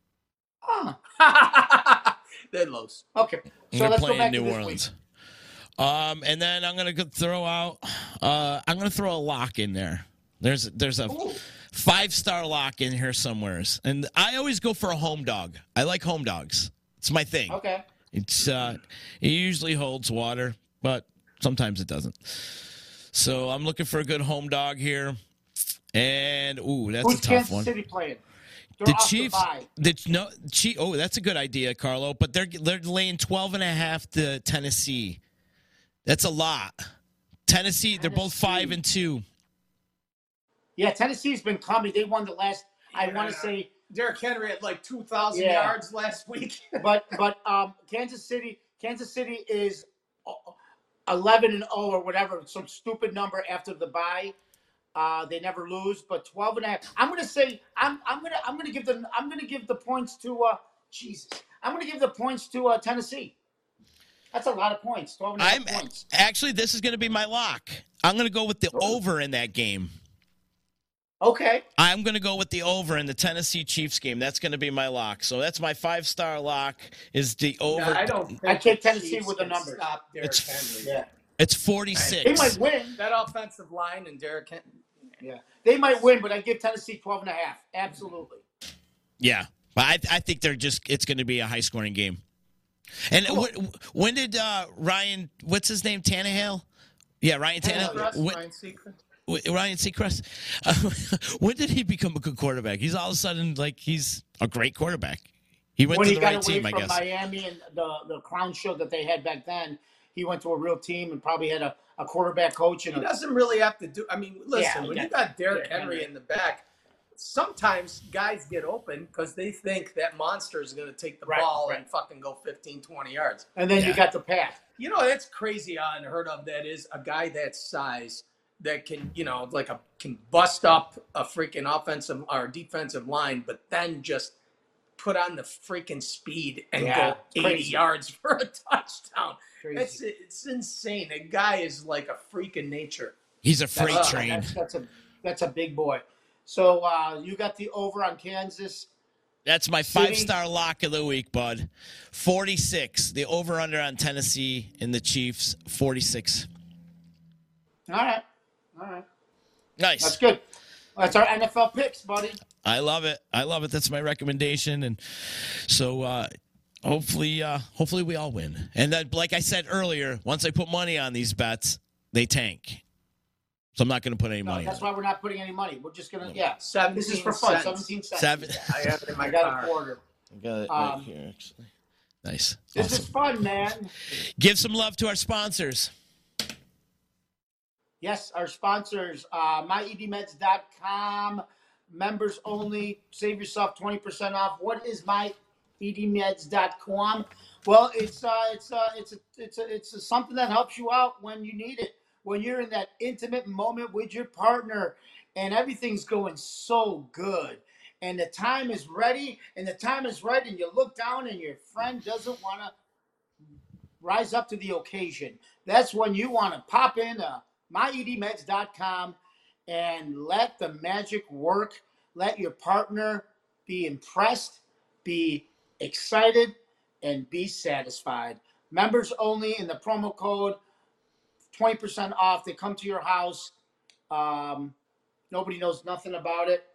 Speaker 6: They lose.
Speaker 7: Okay, so
Speaker 5: they're
Speaker 7: let's
Speaker 5: playing
Speaker 7: go back
Speaker 5: New
Speaker 7: to this
Speaker 5: Orleans.
Speaker 7: Week.
Speaker 5: And then I'm gonna throw out. I'm gonna throw a lock in there. There's a 5-star lock in here somewheres, and I always go for a home dog. I like home dogs. It's my thing.
Speaker 7: Okay.
Speaker 5: It usually holds water, but sometimes it doesn't. So I'm looking for a good home dog here. And that's
Speaker 7: Who's
Speaker 5: a tough
Speaker 7: Kansas
Speaker 5: one.
Speaker 7: City playing?
Speaker 5: The Chiefs. That's a good idea, Carlo. But they're laying 12.5 to Tennessee. That's a lot. Tennessee. They're both 5-2.
Speaker 7: Yeah, Tennessee's been coming. They won the last. I want to say
Speaker 6: Derrick Henry had like 2,000 yards last week.
Speaker 7: but Kansas City is 11-0 or whatever, some stupid number after the bye. They never lose, but 12.5. I'm gonna say I'm gonna give the points to Jesus. I'm gonna give the points to Tennessee. That's a lot of points. 12.5 points.
Speaker 5: Actually, this is going to be my lock. I'm going to go with the over in that game.
Speaker 7: Okay.
Speaker 5: I'm going to go with the over in the Tennessee Chiefs game. That's going to be my lock. So that's my 5-star lock is the over.
Speaker 6: I don't think
Speaker 7: I take
Speaker 6: the
Speaker 7: Tennessee
Speaker 6: Chiefs
Speaker 7: with the
Speaker 6: can
Speaker 7: numbers.
Speaker 6: Stop Derrick
Speaker 5: It's-
Speaker 6: Henry.
Speaker 7: Yeah.
Speaker 5: It's 46.
Speaker 7: They might win.
Speaker 6: That offensive line and Derrick Henry.
Speaker 7: Yeah. They might win, but I give Tennessee 12.5. Absolutely.
Speaker 5: Yeah. But I think it's going to be a high-scoring game. And when did Ryan, what's his name, Tannehill? Yeah, Ryan Tannehill. Ryan Seacrest. When did he become a good quarterback? He's all of a sudden like he's a great quarterback. He went to the right team, I guess.
Speaker 7: When he got away from Miami and the clown show that they had back then, he went to a real team and probably had a quarterback coach. And
Speaker 6: he doesn't really have to do. I mean, listen, when you got Derrick Henry in the back, sometimes guys get open because they think that monster is going to take the ball and fucking go 15, 20 yards.
Speaker 7: And then you got the pass.
Speaker 6: You know, that's crazy unheard of. That is a guy that size that can, can bust up a freaking offensive or defensive line, but then just put on the freaking speed and go 80 yards for a touchdown. It's insane. That guy is like a freak in nature.
Speaker 5: He's a freight train.
Speaker 7: That's a big boy. So you got the over on Kansas.
Speaker 5: That's my 5-star lock of the week, bud. 46. The over-under on Tennessee and the Chiefs, 46.
Speaker 7: All right.
Speaker 5: Nice.
Speaker 7: That's good. That's our NFL picks, buddy.
Speaker 5: I love it. That's my recommendation. And so hopefully we all win. And then, like I said earlier, once I put money on these bets, they tank. So I'm not going to put any money.
Speaker 7: That's why we're not putting any money. We're just going to, this is for
Speaker 6: fun.
Speaker 7: 17 cents.
Speaker 6: I have it in my
Speaker 7: got a quarter.
Speaker 5: I got it right here, actually. Nice.
Speaker 7: This is fun, man.
Speaker 5: Give some love to our sponsors.
Speaker 7: Yes, our sponsors, myedmeds.com, members only. Save yourself 20% off. What is myedmeds.com? Well, it's something that helps you out when you need it. When you're in that intimate moment with your partner and everything's going so good and the time is ready and the time is right and you look down and your friend doesn't want to rise up to the occasion. That's when you want to pop in myedmeds.com and let the magic work. Let your partner be impressed, be excited, and be satisfied. Members only in the promo code 20% off. They come to your house. Nobody knows nothing about it.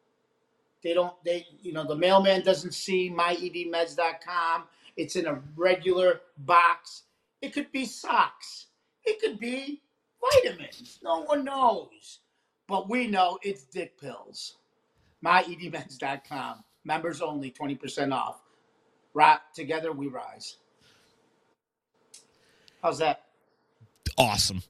Speaker 7: The mailman doesn't see myedmeds.com. It's in a regular box. It could be socks. It could be vitamins. No one knows. But we know it's dick pills. myedmeds.com. Members only, 20% off. Together we rise. How's that?
Speaker 5: Awesome.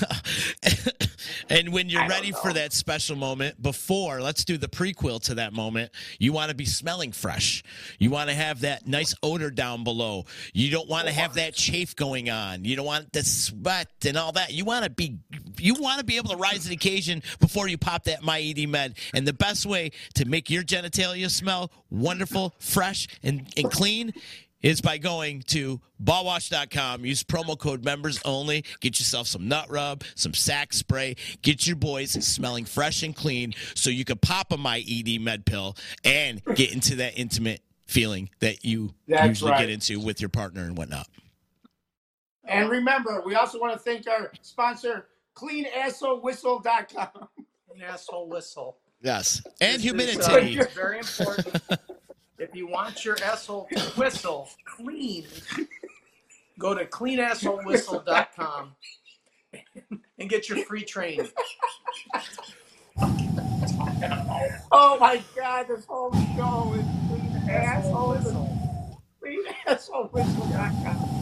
Speaker 5: And when you're ready for that special moment, let's do the prequel to that moment. You want to be smelling fresh. You want to have that nice odor down below. You don't want to have that chafe going on. You don't want the sweat and all that. You want to be able to rise to the occasion before you pop that MyED Med. And the best way to make your genitalia smell wonderful, fresh, and clean is by going to ballwash.com. Use promo code members only. Get yourself some nut rub, some sack spray. Get your boys smelling fresh and clean so you can pop a MyED Med pill and get into that intimate feeling that you usually get into with your partner and whatnot.
Speaker 7: And remember, we also want to thank our sponsor, CleanAssholeWhistle.com.
Speaker 6: Clean Asshole Whistle.
Speaker 5: Yes. And humidity.
Speaker 6: It's very important. If you want your asshole to whistle clean, go to cleanasshole.whistle.com and get your free training.
Speaker 7: Oh my God, this whole show is cleanasshole.com.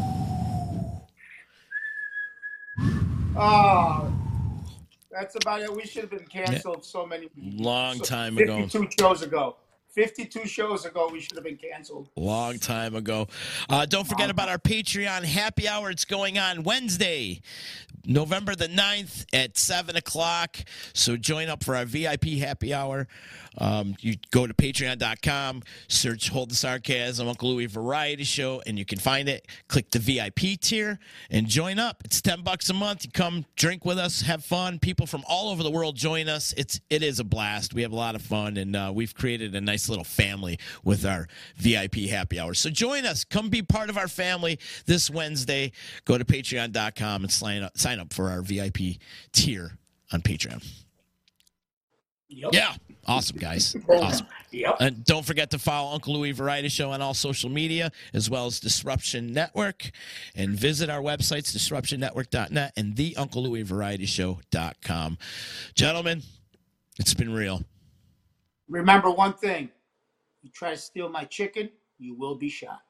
Speaker 7: Oh, that's about it. We should have been canceled so many
Speaker 5: long time ago.
Speaker 7: 52 shows ago. 52 shows ago, we should have been canceled.
Speaker 5: Long time ago. Don't forget about our Patreon happy hour. It's going on Wednesday, November the 9th at 7 o'clock. So join up for our VIP happy hour. You go to patreon.com, search Hold the Sarcasm, Uncle Louie Variety Show, and you can find it. Click the VIP tier and join up. It's $10 a month. You come drink with us, have fun. People from all over the world join us. It is a blast. We have a lot of fun, and we've created a nice little family with our VIP happy hour. So join us. Come be part of our family this Wednesday. Go to patreon.com and sign up for our VIP tier on Patreon.
Speaker 7: Yep.
Speaker 5: Yeah. Awesome, guys. Awesome.
Speaker 7: Yep.
Speaker 5: And don't forget to follow Uncle Louie Variety Show on all social media, as well as Disruption Network. And visit our websites, disruptionnetwork.net and theunclelouievarietyshow.com. Gentlemen, it's been real.
Speaker 7: Remember one thing. You try to steal my chicken, you will be shot.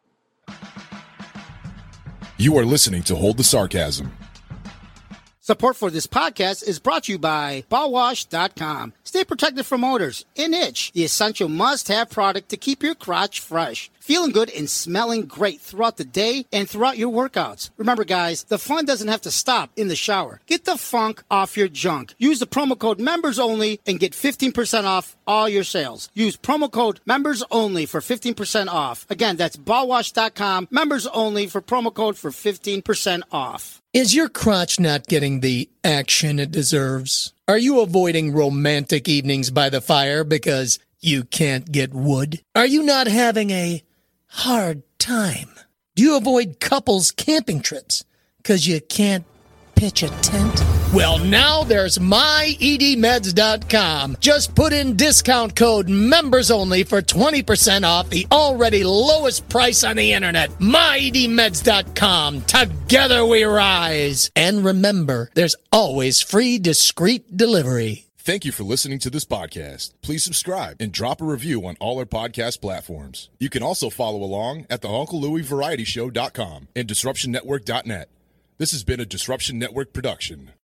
Speaker 4: You are listening to Hold the Sarcasm.
Speaker 2: Support for this podcast is brought to you by BallWash.com. Stay protected from odors and itch, the essential must-have product to keep your crotch fresh. Feeling good and smelling great throughout the day and throughout your workouts. Remember, guys, the fun doesn't have to stop in the shower. Get the funk off your junk. Use the promo code MEMBERSONLY and get 15% off all your sales. Use promo code MEMBERSONLY for 15% off. Again, that's BallWash.com, members only for promo code for 15% off.
Speaker 1: Is your crotch not getting the action it deserves? Are you avoiding romantic evenings by the fire because you can't get wood? Are you not having a hard time? Do you avoid couples camping trips because you can't pitch a tent? Well, now there's MyEDMeds.com. Just put in discount code MEMBERSONLY for 20% off the already lowest price on the internet. MyEDMeds.com. Together we rise. And remember, there's always free discreet delivery.
Speaker 4: Thank you for listening to this podcast. Please subscribe and drop a review on all our podcast platforms. You can also follow along at the UncleLouieVarietyShow.com and DisruptionNetwork.net. This has been a Disruption Network production.